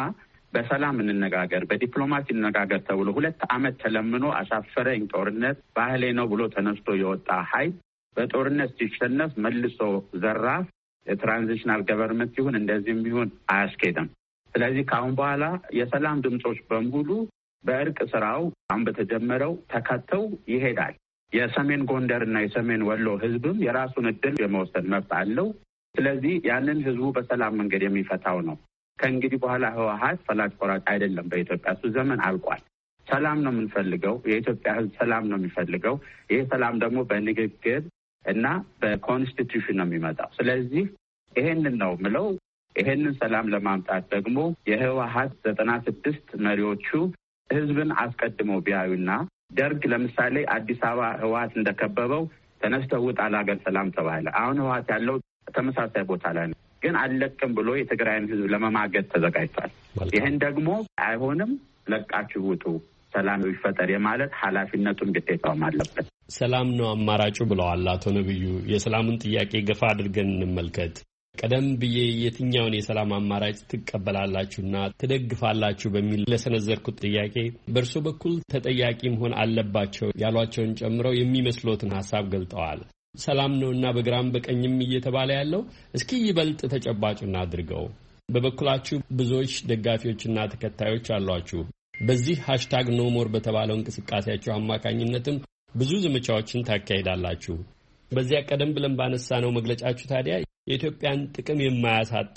በሰላም እንነጋገር፣ በዲፕሎማሲ እንነጋገር ተብሎ ሁለት ዓመት ተለምኖ አሻፈረኝ ጦርነት ባህሌ ነው ብሎ ተነስቶ የወጣ ኃይል በጦርነት ሲሸነፍ መልሶ ዘራፍ የትራንዚሽናል ገቨርንመንት ይሁን እንደዚህም ይሁን አያስኬድም። ስለዚህ ከአሁን በኋላ የሰላም ድምጾች በሙሉ በእርቅ ስራው አሁን በተጀመረው ተከተው ይሄዳል። የሰሜን ጎንደር እና የሰሜን ወሎ ህዝብም የራሱን እድል የመወሰን መብት አለው። ስለዚህ ያንን ህዝቡ በሰላም መንገድ የሚፈታው ነው። ከእንግዲህ በኋላ ህወሓት ፈላጭ ቆራጭ አይደለም። በኢትዮጵያ እሱ ዘመን አልቋል። ሰላም ነው የምንፈልገው። የኢትዮጵያ ህዝብ ሰላም ነው የሚፈልገው። ይህ ሰላም ደግሞ በንግግር እና በኮንስቲቱሽን ነው የሚመጣው። ስለዚህ ይሄንን ነው ምለው። ይሄንን ሰላም ለማምጣት ደግሞ የህወሓት ዘጠና ስድስት መሪዎቹ ህዝብን አስቀድመው ቢያዩና ደርግ ለምሳሌ አዲስ አበባ ህወሓት እንደከበበው ተነስተው ውጣ ለሀገር ሰላም ተባለ። አሁን ህወሓት ያለው ተመሳሳይ ቦታ ላይ ነው፣ ግን አልለቅም ብሎ የትግራይን ህዝብ ለመማገድ ተዘጋጅቷል። ይህን ደግሞ አይሆንም፣ ለቃችሁ ውጡ፣ ሰላም ይፈጠር የማለት ኃላፊነቱን ግዴታውም አለበት። ሰላም ነው አማራጩ ብለዋል አቶ ነብዩ። የሰላሙን ጥያቄ ገፋ አድርገን እንመልከት። ቀደም ብዬ የትኛውን የሰላም አማራጭ ትቀበላላችሁና ትደግፋላችሁ በሚል ለሰነዘርኩት ጥያቄ በእርሶ በኩል ተጠያቂ መሆን አለባቸው ያሏቸውን ጨምረው የሚመስሎትን ሀሳብ ገልጠዋል። ሰላም ነውና በግራም በቀኝም እየተባለ ያለው እስኪ ይበልጥ ተጨባጭና አድርገው። በበኩላችሁ ብዙዎች ደጋፊዎችና ተከታዮች አሏችሁ። በዚህ ሃሽታግ ኖ ሞር በተባለው እንቅስቃሴያችሁ አማካኝነትም ብዙ ዘመቻዎችን ታካሂዳላችሁ። በዚያ ቀደም ብለን ባነሳነው መግለጫችሁ ታዲያ የኢትዮጵያን ጥቅም የማያሳጣ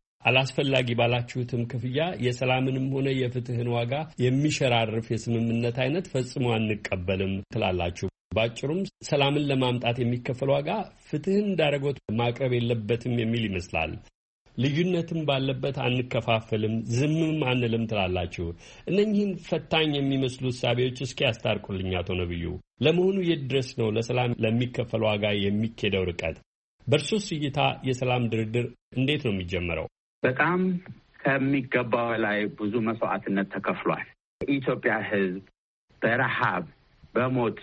አላስፈላጊ ባላችሁትም ክፍያ የሰላምንም ሆነ የፍትህን ዋጋ የሚሸራርፍ የስምምነት አይነት ፈጽሞ አንቀበልም ትላላችሁ። ባጭሩም ሰላምን ለማምጣት የሚከፈል ዋጋ ፍትህን ዳረጎት ማቅረብ የለበትም የሚል ይመስላል። ልዩነትም ባለበት አንከፋፈልም፣ ዝምም አንልም ትላላችሁ። እነኚህን ፈታኝ የሚመስሉ እሳቤዎች እስኪ ያስታርቁልኝ አቶ ነብዩ። ለመሆኑ የት ድረስ ነው ለሰላም ለሚከፈል ዋጋ የሚኬደው ርቀት? በእርሱስ እይታ የሰላም ድርድር እንዴት ነው የሚጀመረው? በጣም ከሚገባው ላይ ብዙ መስዋዕትነት ተከፍሏል። የኢትዮጵያ ህዝብ በረሃብ በሞት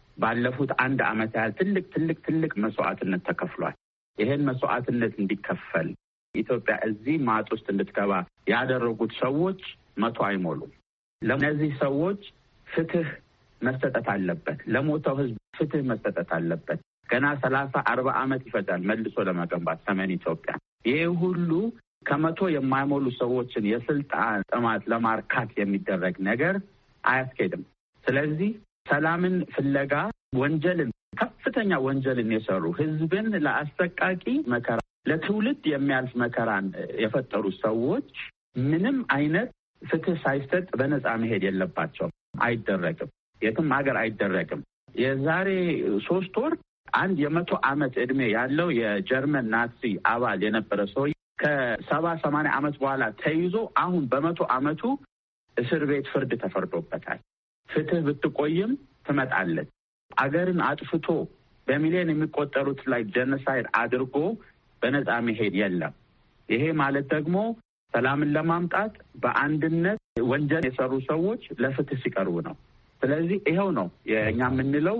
ባለፉት አንድ ዓመት ያህል ትልቅ ትልቅ ትልቅ መስዋዕትነት ተከፍሏል። ይሄን መስዋዕትነት እንዲከፈል ኢትዮጵያ እዚህ ማጥ ውስጥ እንድትገባ ያደረጉት ሰዎች መቶ አይሞሉም። ለእነዚህ ሰዎች ፍትህ መሰጠት አለበት። ለሞተው ህዝብ ፍትህ መሰጠት አለበት። ገና ሰላሳ አርባ ዓመት ይፈጃል መልሶ ለመገንባት ሰሜን ኢትዮጵያ። ይሄ ሁሉ ከመቶ የማይሞሉ ሰዎችን የስልጣን ጥማት ለማርካት የሚደረግ ነገር አያስኬድም። ስለዚህ ሰላምን ፍለጋ ወንጀልን ከፍተኛ ወንጀልን የሰሩ ህዝብን ለአሰቃቂ መከራ ለትውልድ የሚያልፍ መከራን የፈጠሩ ሰዎች ምንም አይነት ፍትህ ሳይሰጥ በነጻ መሄድ የለባቸውም። አይደረግም። የትም ሀገር አይደረግም። የዛሬ ሶስት ወር አንድ የመቶ ዓመት ዕድሜ ያለው የጀርመን ናዚ አባል የነበረ ሰው ከሰባ ሰማንያ ዓመት በኋላ ተይዞ አሁን በመቶ ዓመቱ እስር ቤት ፍርድ ተፈርዶበታል። ፍትህ ብትቆይም ትመጣለች። አገርን አጥፍቶ በሚሊዮን የሚቆጠሩት ላይ ጀኖሳይድ አድርጎ በነጻ መሄድ የለም። ይሄ ማለት ደግሞ ሰላምን ለማምጣት በአንድነት ወንጀል የሰሩ ሰዎች ለፍትህ ሲቀርቡ ነው። ስለዚህ ይሄው ነው የእኛ የምንለው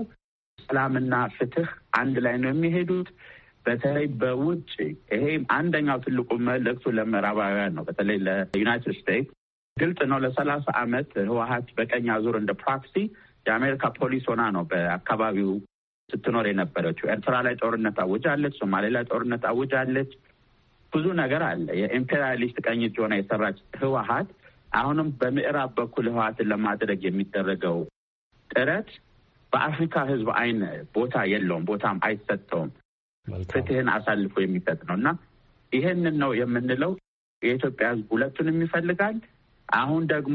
ሰላምና ፍትህ አንድ ላይ ነው የሚሄዱት። በተለይ በውጭ ይሄ አንደኛው ትልቁ መልእክቱ ለምዕራባውያን ነው። በተለይ ለዩናይትድ ስቴትስ ግልጽ ነው። ለሰላሳ ዓመት ህወሓት በቀኝ አዙር እንደ ፕሮክሲ የአሜሪካ ፖሊስ ሆና ነው በአካባቢው ስትኖር የነበረችው። ኤርትራ ላይ ጦርነት አውጃለች፣ ሶማሌ ላይ ጦርነት አውጃለች። ብዙ ነገር አለ። የኢምፔሪያሊስት ቀኝ እጅ ሆና የሰራች ህወሓት አሁንም በምዕራብ በኩል ህወሓትን ለማድረግ የሚደረገው ጥረት በአፍሪካ ህዝብ አይን ቦታ የለውም፣ ቦታም አይሰጠውም። ፍትህን አሳልፎ የሚሰጥ ነው እና ይሄንን ነው የምንለው። የኢትዮጵያ ህዝብ ሁለቱንም ይፈልጋል። አሁን ደግሞ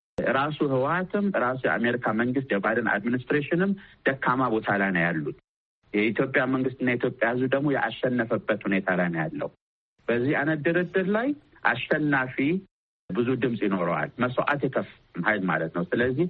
ራሱ ህወሓትም ራሱ የአሜሪካ መንግስት የባይደን አድሚኒስትሬሽንም ደካማ ቦታ ላይ ነው ያሉት። የኢትዮጵያ መንግስትና የኢትዮጵያ ህዝብ ደግሞ ያሸነፈበት ሁኔታ ላይ ነው ያለው። በዚህ አይነት ድርድር ላይ አሸናፊ ብዙ ድምጽ ይኖረዋል። መስዋዕት የከፈለ ኃይል ማለት ነው። ስለዚህ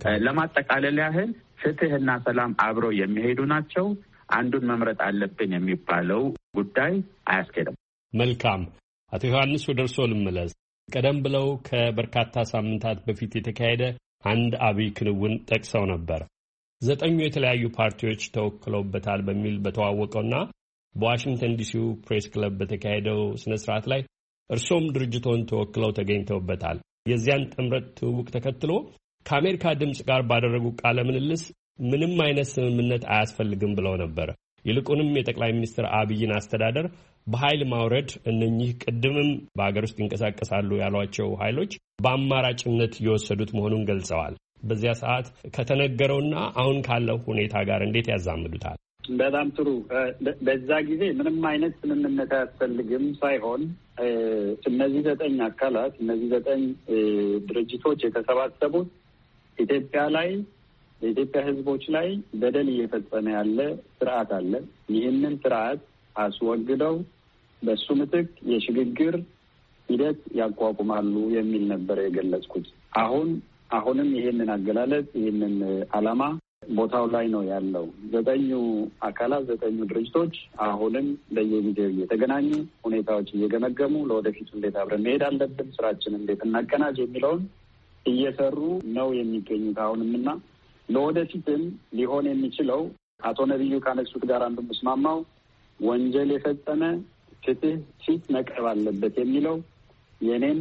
ለማጠቃለል ያህል ፍትህና ሰላም አብረው የሚሄዱ ናቸው። አንዱን መምረጥ አለብን የሚባለው ጉዳይ አያስኬድም። መልካም። አቶ ዮሐንስ ወደ እርስዎ ልመለስ። ቀደም ብለው ከበርካታ ሳምንታት በፊት የተካሄደ አንድ አብይ ክንውን ጠቅሰው ነበር። ዘጠኙ የተለያዩ ፓርቲዎች ተወክለውበታል በሚል በተዋወቀውና በዋሽንግተን ዲሲው ፕሬስ ክለብ በተካሄደው ስነ ስርዓት ላይ እርሶም ድርጅቶን ተወክለው ተገኝተውበታል። የዚያን ጥምረት ትውውቅ ተከትሎ ከአሜሪካ ድምፅ ጋር ባደረጉ ቃለ ምልልስ ምንም አይነት ስምምነት አያስፈልግም ብለው ነበር። ይልቁንም የጠቅላይ ሚኒስትር አብይን አስተዳደር በኃይል ማውረድ እነኚህ ቅድምም በአገር ውስጥ ይንቀሳቀሳሉ ያሏቸው ኃይሎች በአማራጭነት የወሰዱት መሆኑን ገልጸዋል። በዚያ ሰዓት ከተነገረውና አሁን ካለው ሁኔታ ጋር እንዴት ያዛምዱታል? በጣም ጥሩ። በዛ ጊዜ ምንም አይነት ስምምነት አያስፈልግም ሳይሆን እነዚህ ዘጠኝ አካላት እነዚህ ዘጠኝ ድርጅቶች የተሰባሰቡት ኢትዮጵያ ላይ በኢትዮጵያ ሕዝቦች ላይ በደል እየፈጸመ ያለ ስርዓት አለ። ይህንን ስርዓት አስወግደው በሱ ምትክ የሽግግር ሂደት ያቋቁማሉ የሚል ነበር የገለጽኩት። አሁን አሁንም ይሄንን አገላለጽ ይሄንን ዓላማ ቦታው ላይ ነው ያለው። ዘጠኙ አካላት ዘጠኙ ድርጅቶች አሁንም በየጊዜው እየተገናኙ ሁኔታዎች እየገመገሙ ለወደፊቱ እንዴት አብረን መሄድ አለብን፣ ስራችን እንዴት እናቀናጅ የሚለውን እየሰሩ ነው የሚገኙት አሁንምና ለወደፊትም ሊሆን የሚችለው አቶ ነቢዩ ካነሱት ጋር አንዱ መስማማው ወንጀል የፈጸመ ፍትህ ፊት መቅረብ አለበት የሚለው የኔም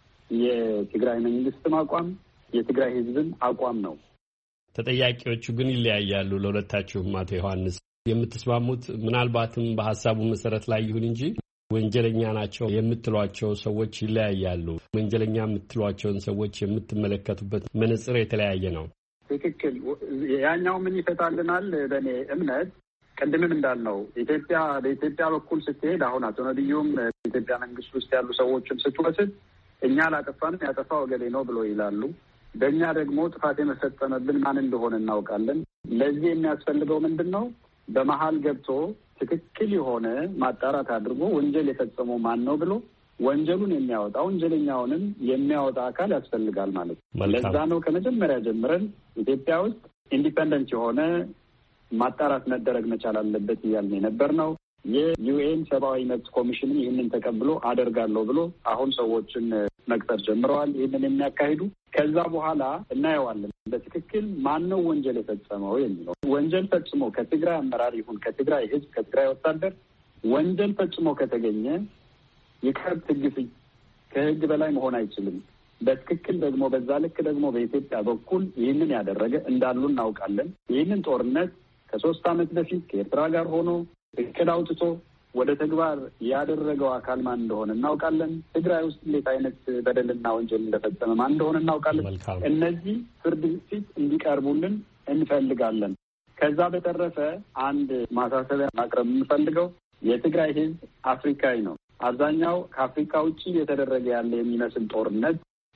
የትግራይ መንግስትም አቋም የትግራይ ህዝብም አቋም ነው። ተጠያቂዎቹ ግን ይለያያሉ። ለሁለታችሁም አቶ ዮሐንስ የምትስማሙት ምናልባትም በሀሳቡ መሰረት ላይ ይሁን እንጂ ወንጀለኛ ናቸው የምትሏቸው ሰዎች ይለያያሉ። ወንጀለኛ የምትሏቸውን ሰዎች የምትመለከቱበት መነጽር የተለያየ ነው። ትክክል። ያኛው ምን ይፈታልናል? በእኔ እምነት ቅድምም እንዳልነው ኢትዮጵያ በኢትዮጵያ በኩል ስትሄድ አሁን አቶ ነቢዩም ኢትዮጵያ መንግስት ውስጥ ያሉ ሰዎችም ስትወስድ እኛ አላጠፋንም ያጠፋ ወገሌ ነው ብሎ ይላሉ። በእኛ ደግሞ ጥፋት የመፈጸመብን ማን እንደሆነ እናውቃለን። ለዚህ የሚያስፈልገው ምንድን ነው? በመሀል ገብቶ ትክክል የሆነ ማጣራት አድርጎ ወንጀል የፈጸመው ማን ነው ብሎ ወንጀሉን የሚያወጣ ወንጀለኛውንም የሚያወጣ አካል ያስፈልጋል ማለት ነው። ለዛ ነው ከመጀመሪያ ጀምረን ኢትዮጵያ ውስጥ ኢንዲፐንደንት የሆነ ማጣራት መደረግ መቻል አለበት እያልን የነበር ነው። የዩኤን ሰብአዊ መብት ኮሚሽን ይህንን ተቀብሎ አደርጋለሁ ብሎ አሁን ሰዎችን መቅጠር ጀምረዋል ይህንን የሚያካሂዱ። ከዛ በኋላ እናየዋለን በትክክል ማን ነው ወንጀል የፈጸመው የሚለው። ወንጀል ፈጽሞ ከትግራይ አመራር ይሁን ከትግራይ ህዝብ ከትግራይ ወታደር ወንጀል ፈጽሞ ከተገኘ የከብት ህግ ፊት ከህግ በላይ መሆን አይችልም። በትክክል ደግሞ በዛ ልክ ደግሞ በኢትዮጵያ በኩል ይህንን ያደረገ እንዳሉ እናውቃለን። ይህንን ጦርነት ከሶስት ዓመት በፊት ከኤርትራ ጋር ሆኖ እቅድ አውጥቶ ወደ ተግባር ያደረገው አካል ማን እንደሆነ እናውቃለን። ትግራይ ውስጥ እንዴት አይነት በደልና ወንጀል እንደፈጸመ ማን እንደሆነ እናውቃለን። እነዚህ ፍርድ ፊት እንዲቀርቡልን እንፈልጋለን። ከዛ በተረፈ አንድ ማሳሰቢያ ማቅረብ የምንፈልገው የትግራይ ህዝብ አፍሪካዊ ነው። አብዛኛው ከአፍሪካ ውጭ እየተደረገ ያለ የሚመስል ጦርነት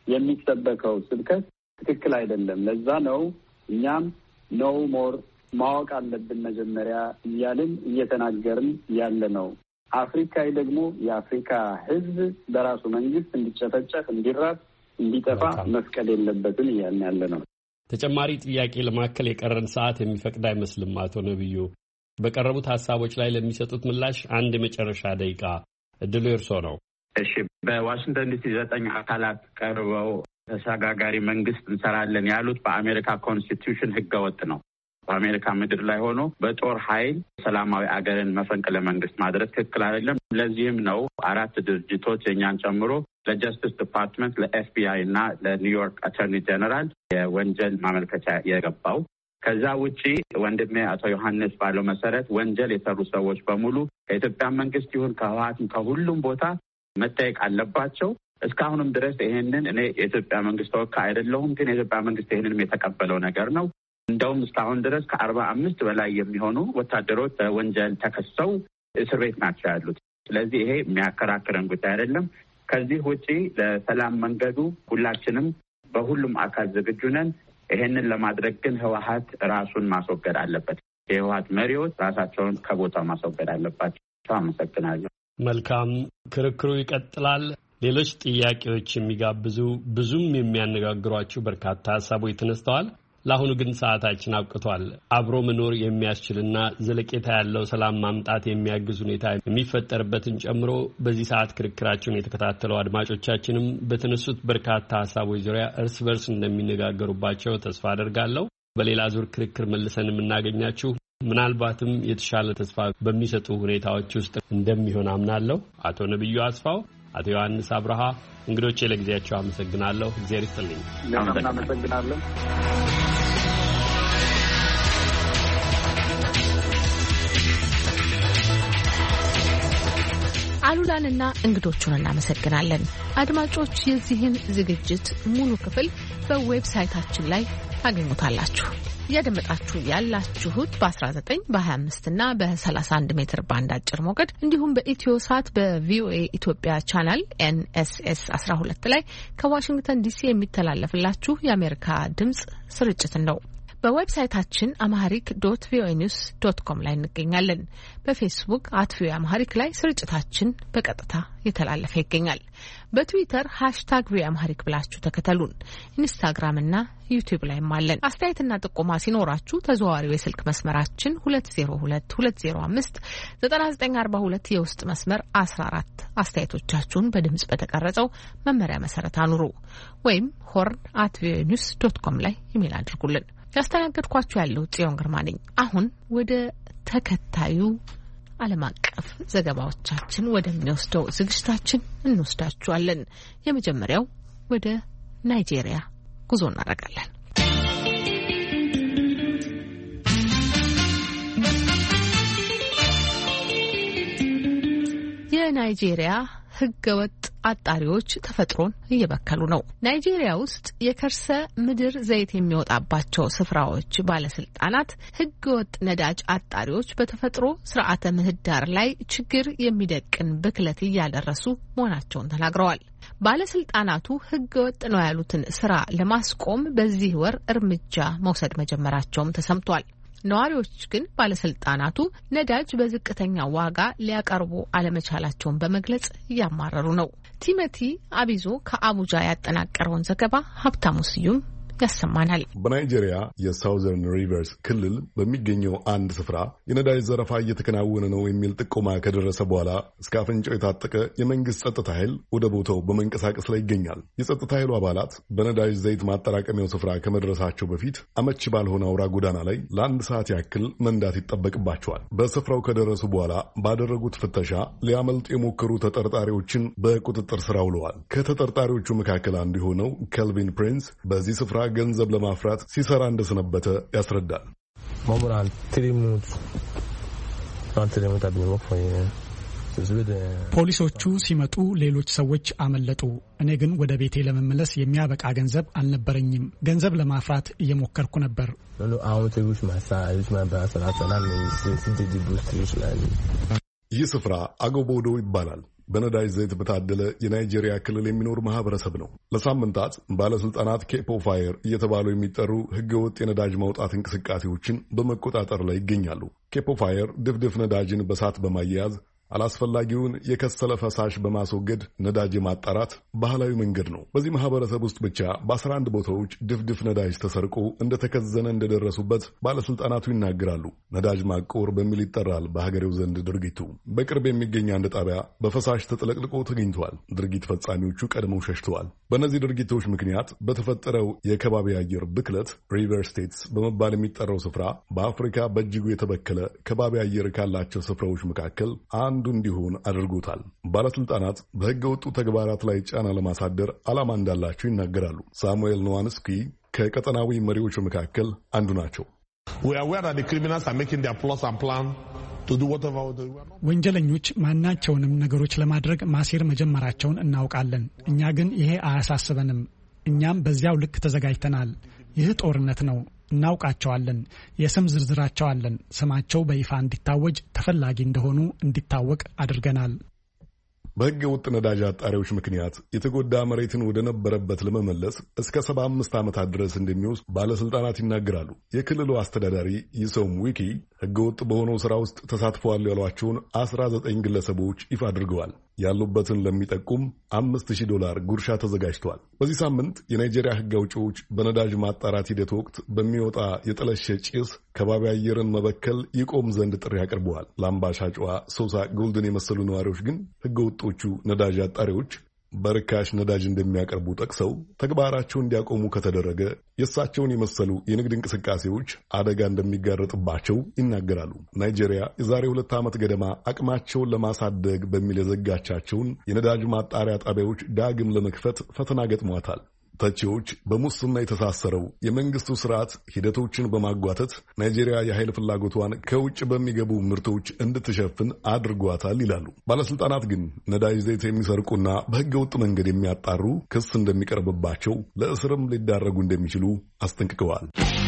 የሚሰበከው ስብከት ትክክል አይደለም። ለዛ ነው እኛም ኖው ሞር ማወቅ አለብን መጀመሪያ እያልን እየተናገርን ያለ ነው። አፍሪካዊ ደግሞ የአፍሪካ ህዝብ በራሱ መንግስት እንዲጨፈጨፍ፣ እንዲራብ፣ እንዲጠፋ መፍቀድ የለበትም እያልን ያለ ነው። ተጨማሪ ጥያቄ ለማከል የቀረን ሰዓት የሚፈቅድ አይመስልም። አቶ ነቢዩ በቀረቡት ሀሳቦች ላይ ለሚሰጡት ምላሽ አንድ የመጨረሻ ደቂቃ እድሉ እርሶ ነው። እሺ፣ በዋሽንግተን ዲሲ ዘጠኝ አካላት ቀርበው ተሸጋጋሪ መንግስት እንሰራለን ያሉት በአሜሪካ ኮንስቲትዩሽን ህገወጥ ነው። በአሜሪካ ምድር ላይ ሆኖ በጦር ኃይል ሰላማዊ አገርን መፈንቅለ መንግስት ማድረግ ትክክል አይደለም። ለዚህም ነው አራት ድርጅቶች የእኛን ጨምሮ ለጀስቲስ ዲፓርትመንት፣ ለኤፍቢአይ እና ለኒውዮርክ አተርኒ ጀነራል የወንጀል ማመልከቻ የገባው። ከዛ ውጪ ወንድሜ አቶ ዮሐንስ ባለው መሰረት ወንጀል የሰሩ ሰዎች በሙሉ ከኢትዮጵያ መንግስት ይሁን ከህወሓትም ከሁሉም ቦታ መጠየቅ አለባቸው። እስካሁንም ድረስ ይሄንን እኔ የኢትዮጵያ መንግስት ተወካይ አይደለሁም፣ ግን የኢትዮጵያ መንግስት ይሄንንም የተቀበለው ነገር ነው። እንደውም እስካሁን ድረስ ከአርባ አምስት በላይ የሚሆኑ ወታደሮች በወንጀል ተከሰው እስር ቤት ናቸው ያሉት። ስለዚህ ይሄ የሚያከራክረን ጉዳይ አይደለም። ከዚህ ውጪ ለሰላም መንገዱ ሁላችንም በሁሉም አካል ዝግጁ ነን። ይሄንን ለማድረግ ግን ህወሓት ራሱን ማስወገድ አለበት። የህወሓት መሪዎች ራሳቸውን ከቦታው ማስወገድ አለባቸው። አመሰግናለሁ። መልካም፣ ክርክሩ ይቀጥላል። ሌሎች ጥያቄዎች የሚጋብዙ ብዙም የሚያነጋግሯችሁ በርካታ ሀሳቦች ተነስተዋል። ለአሁኑ ግን ሰዓታችን አብቅቷል። አብሮ መኖር የሚያስችልና ዘለቄታ ያለው ሰላም ማምጣት የሚያግዝ ሁኔታ የሚፈጠርበትን ጨምሮ በዚህ ሰዓት ክርክራቸውን የተከታተሉ አድማጮቻችንም በተነሱት በርካታ ሀሳቦች ዙሪያ እርስ በርስ እንደሚነጋገሩባቸው ተስፋ አደርጋለሁ። በሌላ ዙር ክርክር መልሰን የምናገኛችሁ ምናልባትም የተሻለ ተስፋ በሚሰጡ ሁኔታዎች ውስጥ እንደሚሆን አምናለሁ። አቶ ነቢዩ አስፋው፣ አቶ ዮሐንስ አብርሃ እንግዶቼ ለጊዜያቸው አመሰግናለሁ። እግዚአብሔር ይስጥልኝ። አመሰግናለሁ። አሉላንና እንግዶቹን እናመሰግናለን። አድማጮች የዚህን ዝግጅት ሙሉ ክፍል በዌብሳይታችን ላይ ታገኙታላችሁ። እያደመጣችሁ ያላችሁት በ19 በ25 እና በ31 ሜትር ባንድ አጭር ሞገድ እንዲሁም በኢትዮ ሳት በቪኦኤ ኢትዮጵያ ቻናል ኤንኤስኤስ አስራ ሁለት ላይ ከዋሽንግተን ዲሲ የሚተላለፍላችሁ የአሜሪካ ድምጽ ስርጭትን ነው። በዌብሳይታችን አማሪክ ዶት ቪኦኤ ኒውስ ዶት ኮም ላይ እንገኛለን። በፌስቡክ አት ቪኦኤ አማሪክ ላይ ስርጭታችን በቀጥታ እየተላለፈ ይገኛል። በትዊተር ሃሽታግ ቪኦኤ አማሪክ ብላችሁ ተከተሉን። ኢንስታግራም እና ዩቲዩብ ላይም አለን። አስተያየትና ጥቆማ ሲኖራችሁ ተዘዋዋሪው የስልክ መስመራችን ሁለት ዜሮ ሁለት ሁለት ዜሮ አምስት ዘጠና ዘጠኝ አርባ ሁለት የውስጥ መስመር አስራ አራት አስተያየቶቻችሁን በድምጽ በተቀረጸው መመሪያ መሰረት አኑሩ ወይም ሆርን አት ቪኦኤ ኒውስ ዶት ኮም ላይ ኢሜል አድርጉልን። ያስተናገድኳችሁ ያለው ጽዮን ግርማ ነኝ። አሁን ወደ ተከታዩ ዓለም አቀፍ ዘገባዎቻችን ወደሚወስደው ዝግጅታችን እንወስዳችኋለን። የመጀመሪያው ወደ ናይጄሪያ ጉዞ እናደርጋለን። የናይጄሪያ ህገወጥ አጣሪዎች ተፈጥሮን እየበከሉ ነው። ናይጄሪያ ውስጥ የከርሰ ምድር ዘይት የሚወጣባቸው ስፍራዎች ባለስልጣናት ህገወጥ ነዳጅ አጣሪዎች በተፈጥሮ ስርዓተ ምህዳር ላይ ችግር የሚደቅን ብክለት እያደረሱ መሆናቸውን ተናግረዋል። ባለስልጣናቱ ህገወጥ ነው ያሉትን ስራ ለማስቆም በዚህ ወር እርምጃ መውሰድ መጀመራቸውም ተሰምቷል። ነዋሪዎች ግን ባለስልጣናቱ ነዳጅ በዝቅተኛ ዋጋ ሊያቀርቡ አለመቻላቸውን በመግለጽ እያማረሩ ነው። ቲሞቲ አቢዞ ከአቡጃ ያጠናቀረውን ዘገባ ሀብታሙ ስዩም ያሰማናል። በናይጄሪያ የሳውዘርን ሪቨርስ ክልል በሚገኘው አንድ ስፍራ የነዳጅ ዘረፋ እየተከናወነ ነው የሚል ጥቆማ ከደረሰ በኋላ እስከ አፍንጫው የታጠቀ የመንግስት ጸጥታ ኃይል ወደ ቦታው በመንቀሳቀስ ላይ ይገኛል። የጸጥታ ኃይሉ አባላት በነዳጅ ዘይት ማጠራቀሚያው ስፍራ ከመድረሳቸው በፊት አመቺ ባልሆነ አውራ ጎዳና ላይ ለአንድ ሰዓት ያክል መንዳት ይጠበቅባቸዋል። በስፍራው ከደረሱ በኋላ ባደረጉት ፍተሻ ሊያመልጡ የሞከሩ ተጠርጣሪዎችን በቁጥጥር ስር አውለዋል። ከተጠርጣሪዎቹ መካከል አንዱ የሆነው ከልቪን ፕሪንስ በዚህ ስፍራ ገንዘብ ለማፍራት ሲሰራ እንደሰነበተ ያስረዳል። ፖሊሶቹ ሲመጡ ሌሎች ሰዎች አመለጡ። እኔ ግን ወደ ቤቴ ለመመለስ የሚያበቃ ገንዘብ አልነበረኝም። ገንዘብ ለማፍራት እየሞከርኩ ነበር። ይህ ስፍራ አጎቦዶ ይባላል። በነዳጅ ዘይት በታደለ የናይጄሪያ ክልል የሚኖር ማህበረሰብ ነው። ለሳምንታት ባለስልጣናት ኬፖ ፋየር እየተባሉ የሚጠሩ ህገወጥ የነዳጅ ማውጣት እንቅስቃሴዎችን በመቆጣጠር ላይ ይገኛሉ። ኬፖ ፋየር ድፍድፍ ነዳጅን በሳት በማያያዝ አላስፈላጊውን የከሰለ ፈሳሽ በማስወገድ ነዳጅ የማጣራት ባህላዊ መንገድ ነው። በዚህ ማህበረሰብ ውስጥ ብቻ በአስራ አንድ ቦታዎች ድፍድፍ ነዳጅ ተሰርቆ እንደተከዘነ እንደደረሱበት ባለስልጣናቱ ይናገራሉ። ነዳጅ ማቆር በሚል ይጠራል በሀገሬው ዘንድ ድርጊቱ። በቅርብ የሚገኝ አንድ ጣቢያ በፈሳሽ ተጥለቅልቆ ተገኝቷል። ድርጊት ፈጻሚዎቹ ቀድመው ሸሽተዋል። በእነዚህ ድርጊቶች ምክንያት በተፈጠረው የከባቢ አየር ብክለት ሪቨር ስቴትስ በመባል የሚጠራው ስፍራ በአፍሪካ በእጅጉ የተበከለ ከባቢ አየር ካላቸው ስፍራዎች መካከል አንዱ እንዲሆን አድርጎታል። ባለስልጣናት በህገ ወጡ ተግባራት ላይ ጫና ለማሳደር ዓላማ እንዳላቸው ይናገራሉ። ሳሙኤል ኖዋንስኪ ከቀጠናዊ መሪዎቹ መካከል አንዱ ናቸው። ወንጀለኞች ማናቸውንም ነገሮች ለማድረግ ማሴር መጀመራቸውን እናውቃለን። እኛ ግን ይሄ አያሳስበንም። እኛም በዚያው ልክ ተዘጋጅተናል። ይህ ጦርነት ነው። እናውቃቸዋለን። የስም ዝርዝራቸው አለን። ስማቸው በይፋ እንዲታወጅ ተፈላጊ እንደሆኑ እንዲታወቅ አድርገናል። በሕገ ወጥ ነዳጅ አጣሪዎች ምክንያት የተጎዳ መሬትን ወደ ነበረበት ለመመለስ እስከ ሰባ አምስት ዓመታት ድረስ እንደሚወስድ ባለስልጣናት ይናገራሉ። የክልሉ አስተዳዳሪ ይሰውም ዊኪ ሕገ ወጥ በሆነው ሥራ ውስጥ ተሳትፈዋል ያሏቸውን አስራ ዘጠኝ ግለሰቦች ይፋ አድርገዋል። ያሉበትን ለሚጠቁም አምስት ሺህ ዶላር ጉርሻ ተዘጋጅቷል። በዚህ ሳምንት የናይጄሪያ ሕግ አውጪዎች በነዳጅ ማጣራት ሂደት ወቅት በሚወጣ የጠለሸ ጭስ ከባቢ አየርን መበከል ይቆም ዘንድ ጥሪ አቅርበዋል። ለአምባሻጫዋ ሶሳ ጎልድን የመሰሉ ነዋሪዎች ግን ሕገ ወጦቹ ነዳጅ አጣሪዎች በርካሽ ነዳጅ እንደሚያቀርቡ ጠቅሰው ተግባራቸው እንዲያቆሙ ከተደረገ የእሳቸውን የመሰሉ የንግድ እንቅስቃሴዎች አደጋ እንደሚጋረጥባቸው ይናገራሉ። ናይጄሪያ የዛሬ ሁለት ዓመት ገደማ አቅማቸውን ለማሳደግ በሚል የዘጋቻቸውን የነዳጅ ማጣሪያ ጣቢያዎች ዳግም ለመክፈት ፈተና ገጥሟታል። ተቺዎች በሙስና የተሳሰረው የመንግስቱ ስርዓት ሂደቶችን በማጓተት ናይጄሪያ የኃይል ፍላጎቷን ከውጭ በሚገቡ ምርቶች እንድትሸፍን አድርጓታል ይላሉ። ባለስልጣናት ግን ነዳጅ ዘይት የሚሰርቁና በሕገ ወጥ መንገድ የሚያጣሩ ክስ እንደሚቀርብባቸው፣ ለእስርም ሊዳረጉ እንደሚችሉ አስጠንቅቀዋል።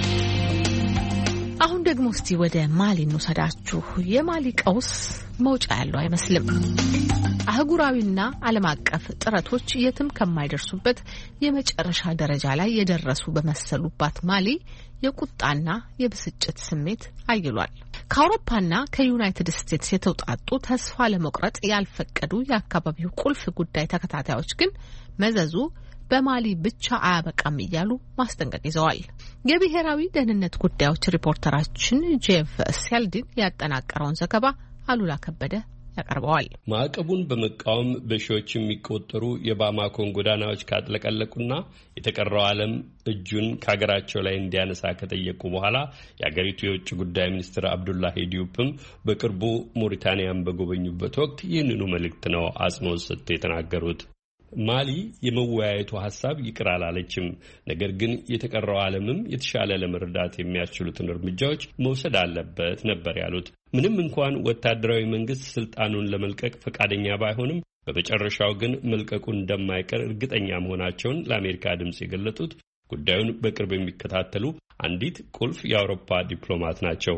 አሁን ደግሞ እስቲ ወደ ማሊ እንውሰዳችሁ። የማሊ ቀውስ መውጫ ያለው አይመስልም። አህጉራዊና ዓለም አቀፍ ጥረቶች የትም ከማይደርሱበት የመጨረሻ ደረጃ ላይ የደረሱ በመሰሉባት ማሊ የቁጣና የብስጭት ስሜት አይሏል። ከአውሮፓና ከዩናይትድ ስቴትስ የተውጣጡ ተስፋ ለመቁረጥ ያልፈቀዱ የአካባቢው ቁልፍ ጉዳይ ተከታታዮች ግን መዘዙ በማሊ ብቻ አያበቃም እያሉ ማስጠንቀቅ ይዘዋል። የብሔራዊ ደህንነት ጉዳዮች ሪፖርተራችን ጄፍ ሴልዲን ያጠናቀረውን ዘገባ አሉላ ከበደ ያቀርበዋል። ማዕቀቡን በመቃወም በሺዎች የሚቆጠሩ የባማኮን ጎዳናዎች ካጥለቀለቁና የተቀረው ዓለም እጁን ከሀገራቸው ላይ እንዲያነሳ ከጠየቁ በኋላ የአገሪቱ የውጭ ጉዳይ ሚኒስትር አብዱላሂ ዲዩፕም በቅርቡ ሞሪታኒያን በጎበኙበት ወቅት ይህንኑ መልእክት ነው አጽንኦት ሰጥተው የተናገሩት። ማሊ የመወያየቱ ሐሳብ ይቅር አላለችም። ነገር ግን የተቀረው ዓለምም የተሻለ ለመረዳት የሚያስችሉትን እርምጃዎች መውሰድ አለበት ነበር ያሉት። ምንም እንኳን ወታደራዊ መንግስት ስልጣኑን ለመልቀቅ ፈቃደኛ ባይሆንም በመጨረሻው ግን መልቀቁ እንደማይቀር እርግጠኛ መሆናቸውን ለአሜሪካ ድምጽ የገለጡት ጉዳዩን በቅርብ የሚከታተሉ አንዲት ቁልፍ የአውሮፓ ዲፕሎማት ናቸው።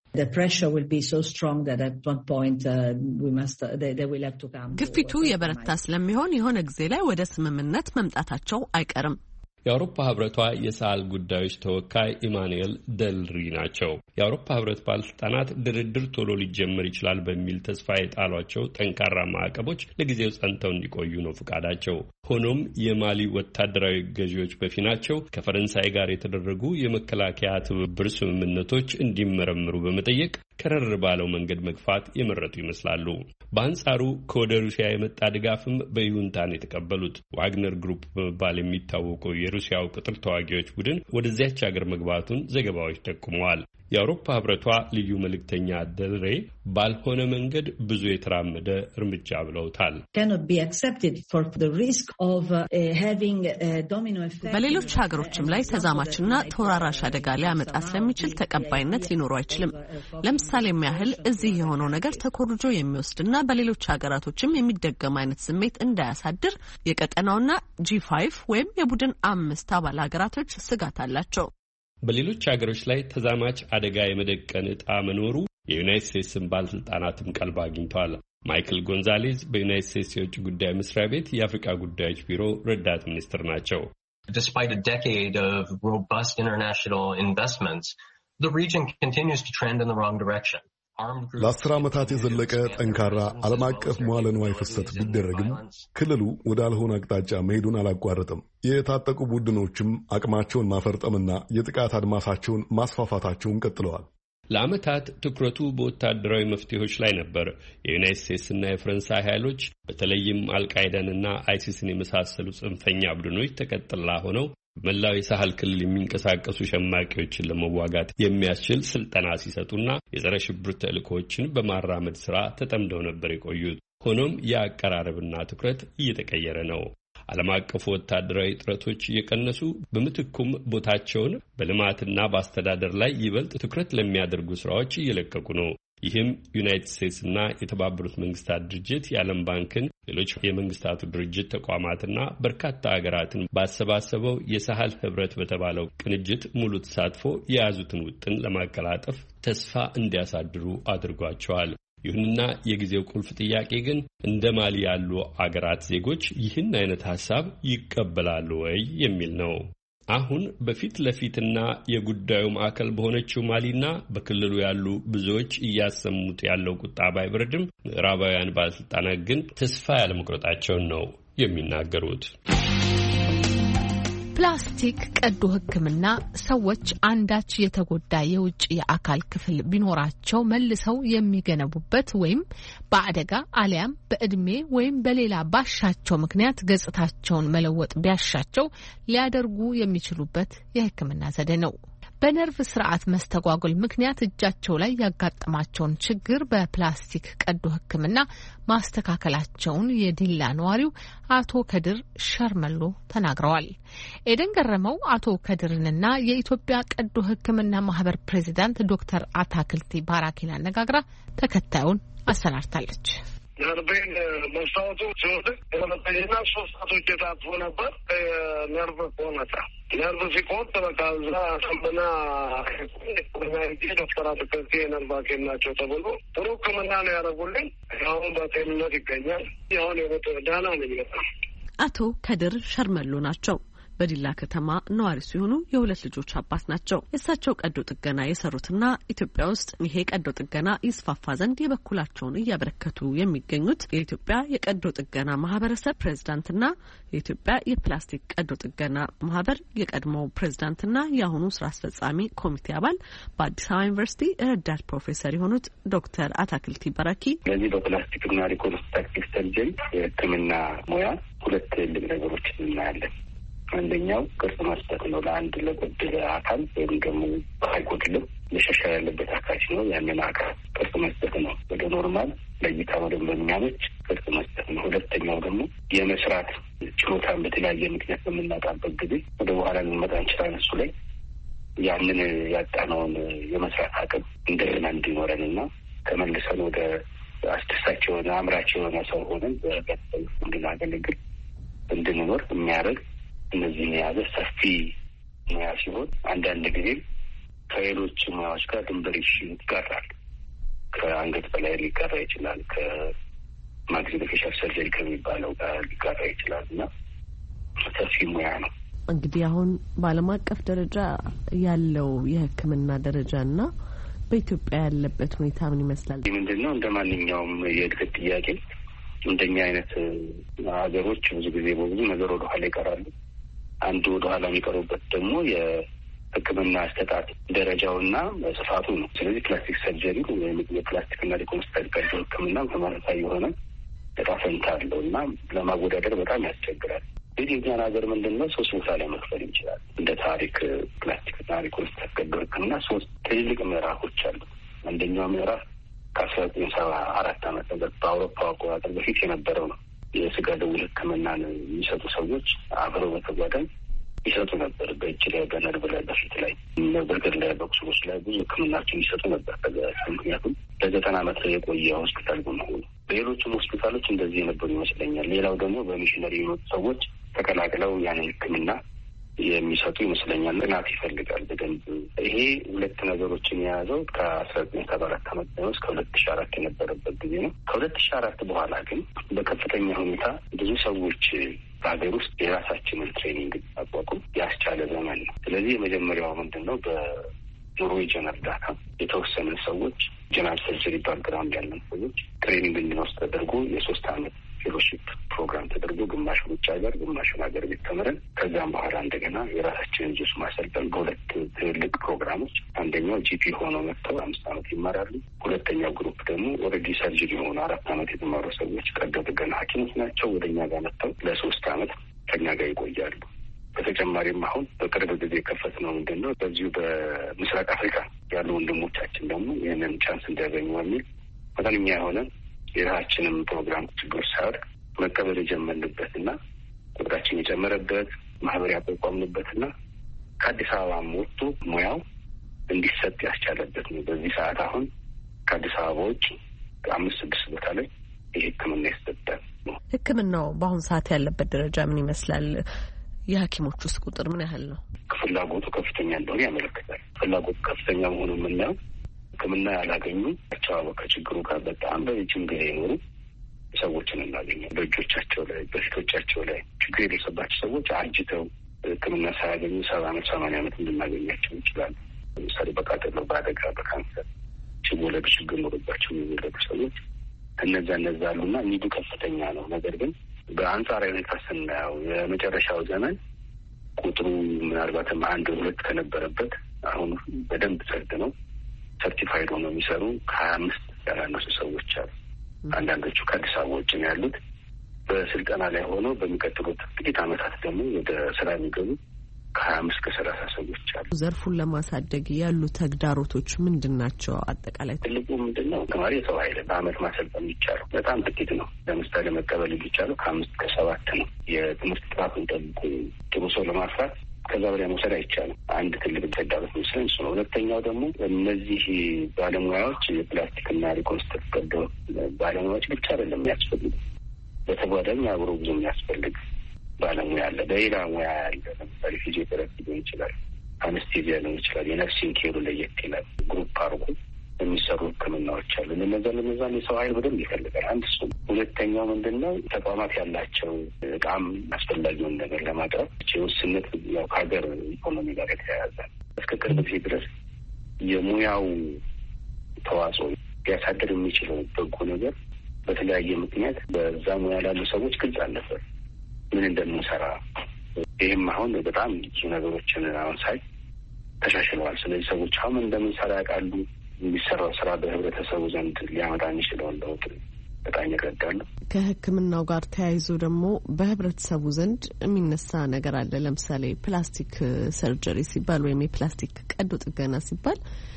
ግፊቱ የበረታ ስለሚሆን የሆነ ጊዜ ላይ ወደ ስምምነት መምጣታቸው አይቀርም። የአውሮፓ ህብረቷ የሳህል ጉዳዮች ተወካይ ኢማኑኤል ደልሪ ናቸው። የአውሮፓ ህብረት ባለስልጣናት ድርድር ቶሎ ሊጀመር ይችላል በሚል ተስፋ የጣሏቸው ጠንካራ ማዕቀቦች ለጊዜው ጸንተው እንዲቆዩ ነው ፈቃዳቸው። ሆኖም የማሊ ወታደራዊ ገዢዎች በፊናቸው ከፈረንሳይ ጋር የተደረጉ የመከላከያ ትብብር ስምምነቶች እንዲመረምሩ በመጠየቅ ከረር ባለው መንገድ መግፋት የመረጡ ይመስላሉ። በአንጻሩ ከወደ ሩሲያ የመጣ ድጋፍም በይሁንታን የተቀበሉት ዋግነር ግሩፕ በመባል የሚታወቀው የሩሲያው ቅጥር ተዋጊዎች ቡድን ወደዚያች ሀገር መግባቱን ዘገባዎች ጠቁመዋል። የአውሮፓ ህብረቷ ልዩ መልእክተኛ ደልሬ ባልሆነ መንገድ ብዙ የተራመደ እርምጃ ብለውታል። በሌሎች ሀገሮችም ላይ ተዛማችና ተወራራሽ አደጋ ሊያመጣ ስለሚችል ተቀባይነት ሊኖረው አይችልም። ለምሳሌም ያህል እዚህ የሆነው ነገር ተኮርጆ የሚወስድና በሌሎች ሀገራቶችም የሚደገም አይነት ስሜት እንዳያሳድር የቀጠናውና ጂ ፋይቭ ወይም የቡድን አምስት አባል ሀገራቶች ስጋት አላቸው። በሌሎች ሀገሮች ላይ ተዛማች አደጋ የመደቀን ዕጣ መኖሩ የዩናይትድ ስቴትስን ባለስልጣናትም ቀልብ አግኝተዋል። ማይክል ጎንዛሌዝ በዩናይትድ ስቴትስ የውጭ ጉዳይ መስሪያ ቤት የአፍሪካ ጉዳዮች ቢሮ ረዳት ሚኒስትር ናቸው። Despite a decade of robust international investments, the region continues to trend in the wrong direction. ለአስር ዓመታት የዘለቀ ጠንካራ ዓለም አቀፍ መዋለ ንዋይ ፍሰት ቢደረግም ክልሉ ወደ አልሆነ አቅጣጫ መሄዱን አላቋረጥም። የታጠቁ ቡድኖችም አቅማቸውን ማፈርጠምና የጥቃት አድማሳቸውን ማስፋፋታቸውን ቀጥለዋል። ለዓመታት ትኩረቱ በወታደራዊ መፍትሄዎች ላይ ነበር። የዩናይትድ ስቴትስና የፈረንሳይ ኃይሎች በተለይም አልቃይዳንና አይሲስን የመሳሰሉ ጽንፈኛ ቡድኖች ተቀጥላ ሆነው በመላው የሳህል ክልል የሚንቀሳቀሱ ሸማቂዎችን ለመዋጋት የሚያስችል ስልጠና ሲሰጡና የጸረ ሽብር ተልእኮዎችን በማራመድ ስራ ተጠምደው ነበር የቆዩት። ሆኖም የአቀራረብና ትኩረት እየተቀየረ ነው። ዓለም አቀፉ ወታደራዊ ጥረቶች እየቀነሱ በምትኩም ቦታቸውን በልማትና በአስተዳደር ላይ ይበልጥ ትኩረት ለሚያደርጉ ስራዎች እየለቀቁ ነው። ይህም ዩናይትድ ስቴትስና የተባበሩት መንግስታት ድርጅት፣ የዓለም ባንክን፣ ሌሎች የመንግስታቱ ድርጅት ተቋማትና በርካታ ሀገራትን ባሰባሰበው የሳህል ህብረት በተባለው ቅንጅት ሙሉ ተሳትፎ የያዙትን ውጥን ለማቀላጠፍ ተስፋ እንዲያሳድሩ አድርጓቸዋል። ይሁንና የጊዜው ቁልፍ ጥያቄ ግን እንደ ማሊ ያሉ አገራት ዜጎች ይህን አይነት ሐሳብ ይቀበላሉ ወይ የሚል ነው። አሁን በፊት ለፊትና የጉዳዩ ማዕከል በሆነችው ማሊና በክልሉ ያሉ ብዙዎች እያሰሙት ያለው ቁጣ ባይበርድም ምዕራባውያን ባለስልጣናት ግን ተስፋ ያለመቁረጣቸውን ነው የሚናገሩት። ፕላስቲክ ቀዶ ሕክምና ሰዎች አንዳች የተጎዳ የውጭ የአካል ክፍል ቢኖራቸው መልሰው የሚገነቡበት ወይም በአደጋ አሊያም በእድሜ ወይም በሌላ ባሻቸው ምክንያት ገጽታቸውን መለወጥ ቢያሻቸው ሊያደርጉ የሚችሉበት የሕክምና ዘዴ ነው። በነርቭ ስርዓት መስተጓጎል ምክንያት እጃቸው ላይ ያጋጠማቸውን ችግር በፕላስቲክ ቀዶ ሕክምና ማስተካከላቸውን የዲላ ነዋሪው አቶ ከድር ሸርመሎ ተናግረዋል። ኤደን ገረመው አቶ ከድርንና የኢትዮጵያ ቀዶ ሕክምና ማህበር ፕሬዚዳንት ዶክተር አታክልቲ ባራኪን አነጋግራ ተከታዩን አሰናድታለች። ነርቬን መስታወቱ ሲወድቅ የሁለተኛና ሶስት ሰዓቶች የታጥፎ ነበር። ነርቭ ቆመጣ ነርቭ ሲቆም በቃ እዛ ሰምና ዶክተር አትክልቲ የነርቭ ሐኪም ናቸው ተብሎ ጥሩ ሕክምና ነው ያደረጉልኝ። አሁን በጤንነት ይገኛል። አሁን የቦት ዳና ነኝ በጣም። አቶ ከድር ሸርመሎ ናቸው። በዲላ ከተማ ነዋሪ ሲሆኑ የሁለት ልጆች አባት ናቸው። የእሳቸው ቀዶ ጥገና የሰሩትና ኢትዮጵያ ውስጥ ይሄ ቀዶ ጥገና ይስፋፋ ዘንድ የበኩላቸውን እያበረከቱ የሚገኙት የኢትዮጵያ የቀዶ ጥገና ማህበረሰብ ፕሬዝዳንትና የኢትዮጵያ የፕላስቲክ ቀዶ ጥገና ማህበር የቀድሞው ፕሬዝዳንትና የአሁኑ ስራ አስፈጻሚ ኮሚቴ አባል በአዲስ አበባ ዩኒቨርሲቲ ረዳት ፕሮፌሰር የሆኑት ዶክተር አታክልቲ ባራኪ ለዚህ በፕላስቲክና ሪኮንስትራክቲቭ ሰርጀሪ የሕክምና ሙያ ሁለት ትልቅ ነገሮች እናያለን። አንደኛው ቅርጽ መስጠት ነው። ለአንድ ለጎደለ አካል ወይም ደግሞ አይጎድልም መሻሻል ያለበት አካል ሲኖር ያንን አካል ቅርጽ መስጠት ነው። ወደ ኖርማል ለይታ ወደ የሚያመች ቅርጽ መስጠት ነው። ሁለተኛው ደግሞ የመስራት ችሎታን በተለያየ ምክንያት በምናጣበት ጊዜ ወደ በኋላ ልንመጣ እንችላለን። እሱ ላይ ያንን ያጣነውን የመስራት አቅም እንደገና እንዲኖረን እና ተመልሰን ወደ አስደሳች የሆነ አምራች የሆነ ሰው ሆነን በቤተሰብ እንድናገለግል እንድንኖር የሚያደርግ እነዚህን የያዘ ሰፊ ሙያ ሲሆን አንዳንድ ጊዜ ከሌሎች ሙያዎች ጋር ድንበር ይጋራል። ከአንገት በላይ ሊጋራ ይችላል። ከማክሲሎፌሻል ሰርጀሪ ከሚባለው ጋር ሊጋራ ይችላል እና ሰፊ ሙያ ነው። እንግዲህ አሁን በዓለም አቀፍ ደረጃ ያለው የሕክምና ደረጃ እና በኢትዮጵያ ያለበት ሁኔታ ምን ይመስላል? ምንድን ነው እንደ ማንኛውም የእድገት ጥያቄ እንደኛ አይነት ሀገሮች ብዙ ጊዜ በብዙ ነገር ወደኋላ ይቀራሉ። አንዱ ወደኋላ የሚቀሩበት ደግሞ የሕክምና አሰጣጥ ደረጃውና ስፋቱ ነው። ስለዚህ ፕላስቲክ ሰርጀሪ ወይም የፕላስቲክና ሪኮንስትራክቲቭ ቀዶ ሕክምና ተመሳሳይ የሆነ እጣ ፈንታ አለው እና ለማወዳደር በጣም ያስቸግራል። እንግዲህ የኛን ሀገር ምንድን ነው ሶስት ቦታ ላይ መክፈል ይችላል። እንደ ታሪክ ፕላስቲክና ሪኮንስትራክቲቭ ቀዶ ሕክምና ሶስት ትልልቅ ምዕራፎች አሉ። አንደኛው ምዕራፍ ከአስራ ዘጠኝ ሰባ አራት ዓመተ ምህረት በአውሮፓ አቆጣጠር በፊት የነበረው ነው። የስጋ ደዌ ሕክምናን የሚሰጡ ሰዎች አብረው በተጓዳኝ ይሰጡ ነበር። በእጅ ላይ፣ በነርቭ ላይ፣ በፊት ላይ፣ በእግር ላይ፣ በቁስሎች ላይ ብዙ ሕክምናቸውን ይሰጡ ነበር። ምክንያቱም ለዘጠና ዓመት የቆየ ሆስፒታል በመሆኑ በሌሎችም ሆስፒታሎች እንደዚህ የነበሩ ይመስለኛል። ሌላው ደግሞ በሚሽነሪ የመጡ ሰዎች ተቀላቅለው ያንን ሕክምና የሚሰጡ ይመስለኛል። ጥናት ይፈልጋል በደንብ። ይሄ ሁለት ነገሮችን የያዘው ከአስራ ዘጠኝ ሰባ አራት ዓመት ነው እስከ ሁለት ሺ አራት የነበረበት ጊዜ ነው። ከሁለት ሺ አራት በኋላ ግን በከፍተኛ ሁኔታ ብዙ ሰዎች በሀገር ውስጥ የራሳችንን ትሬኒንግ አቋቁም ያስቻለ ዘመን ነው። ስለዚህ የመጀመሪያው ምንድን ነው በኖርዌጅን እርዳታ የተወሰኑ ሰዎች ጀነራል ሰርጀሪ ባክግራውንድ ያለን ሰዎች ትሬኒንግ እንዲወስድ ተደርጎ የሶስት አመት ፌሎሺፕ ፕሮግራም ተደርጎ ግማሽ ውጭ ሀገር ግማሹን ሀገር ቤት ተምረን ከዛም በኋላ እንደገና የራሳችንን ልጆች ማሰልጠን በሁለት ትልልቅ ፕሮግራሞች፣ አንደኛው ጂፒ ሆነው መጥተው አምስት አመት ይማራሉ። ሁለተኛው ግሩፕ ደግሞ ኦልሬዲ ሰርጀሪ የሆኑ አራት አመት የተማሩ ሰዎች ቀዶ ጥገና ሐኪሞች ናቸው። ወደ እኛ ጋር መጥተው ለሶስት አመት ከኛ ጋር ይቆያሉ። በተጨማሪም አሁን በቅርብ ጊዜ የከፈት ነው ምንድን ነው በዚሁ በምስራቅ አፍሪካ ያሉ ወንድሞቻችን ደግሞ ይህንን ቻንስ እንዲያገኙ በሚል መጠነኛ የሆነ የራሳችንም ፕሮግራም ችግር ሳያወድ መቀበል የጀመርንበት እና ቁጥራችን የጨመረበት ማህበር ያቋቋምንበት እና ከአዲስ አበባ ወጥቶ ሙያው እንዲሰጥ ያስቻለበት ነው። በዚህ ሰዓት አሁን ከአዲስ አበባ ውጭ አምስት ስድስት ቦታ ላይ ይህ ሕክምና ይሰጣል ነው። ሕክምናው በአሁኑ ሰዓት ያለበት ደረጃ ምን ይመስላል? የሐኪሞች ውስጥ ቁጥር ምን ያህል ነው? ፍላጎቱ ከፍተኛ እንደሆነ ያመለክታል። ፍላጎቱ ከፍተኛ መሆኑ የምናየው ሕክምና ያላገኙ አቻው ከችግሩ ጋር በጣም በረጅም ጊዜ የኖሩ ሰዎችን እናገኛለን። በእጆቻቸው ላይ በፊቶቻቸው ላይ ችግር የደረሰባቸው ሰዎች አርጅተው ሕክምና ሳያገኙ ሰባ አመት ሰማንያ አመት እንድናገኛቸው እንችላለን። ለምሳሌ በቃጠሎ፣ በአደጋ፣ በካንሰር ሲወለዱ ችግር ኖሮባቸው የሚወለዱ ሰዎች እነዛ እነዛ አሉና ኒዱ ከፍተኛ ነው። ነገር ግን በአንጻራዊ ሁኔታ ስናየው የመጨረሻው ዘመን ቁጥሩ ምናልባትም አንድ ሁለት ከነበረበት አሁን በደንብ ጸድ ነው ሰርቲፋይድ ሆነው የሚሰሩ ከሀያ አምስት ያላነሱ ሰዎች አሉ። አንዳንዶቹ ከአዲስ አበባ ውጭ ነው ያሉት። በስልጠና ላይ ሆነው በሚቀጥሉት ጥቂት ዓመታት ደግሞ ወደ ስራ የሚገቡ ከሀያ አምስት ከሰላሳ ሰዎች አሉ። ዘርፉን ለማሳደግ ያሉ ተግዳሮቶች ምንድን ናቸው? አጠቃላይ ትልቁ ምንድን ነው? ተማሪ የሰው ኃይል በአመት ማሰልጠን የሚቻለው በጣም ጥቂት ነው። ለምሳሌ መቀበል የሚቻለው ከአምስት ከሰባት ነው። የትምህርት ጥራቱን ጠብቆ ጥሩ ሰው ለማፍራት ከዛ በላይ መውሰድ አይቻልም። አንድ ትልቅ ተግዳሮት መስለን እሱ ነው። ሁለተኛው ደግሞ እነዚህ ባለሙያዎች የፕላስቲክና ሪኮንስትራክት ቀዶ ባለሙያዎች ብቻ አይደለም የሚያስፈልግ፣ በተጓዳኝ አብሮ ብዙ የሚያስፈልግ ባለሙያ አለ። በሌላ ሙያ ያለ ለምሳሌ ፊዚዮቴራፒ ሊሆን ይችላል፣ አነስቴዚያ ሊሆን ይችላል። የነርሲንግ ኬሩ ለየት ይላል። ግሩፕ አርጎ የሚሰሩ ሕክምናዎች አሉ። ለነዛ ለነዛ የሰው ኃይል በደንብ ይፈልጋል። አንድ እሱ። ሁለተኛው ምንድን ነው? ተቋማት ያላቸው እቃም አስፈላጊውን ነገር ለማቅረብ ውስንነት ያው ከሀገር ኢኮኖሚ ጋር የተያያዘ እስከ ቅርብ ጊዜ ድረስ የሙያው ተዋጽኦ ሊያሳድር የሚችለው በጎ ነገር በተለያየ ምክንያት በዛ ሙያ ላሉ ሰዎች ግልጽ አልነበር ምን እንደምንሰራ። ይህም አሁን በጣም ብዙ ነገሮችን አሁን ሳይ ተሻሽለዋል። ስለዚህ ሰዎች አሁን እንደምንሰራ ያውቃሉ። የሚሰራው ስራ በህብረተሰቡ ዘንድ ሊያመጣ የሚችለውን ለውጥ በጣም ይረዳሉ። ከሕክምናው ጋር ተያይዞ ደግሞ በህብረተሰቡ ዘንድ የሚነሳ ነገር አለ። ለምሳሌ ፕላስቲክ ሰርጀሪ ሲባል ወይም የፕላስቲክ ቀዶ ጥገና ሲባል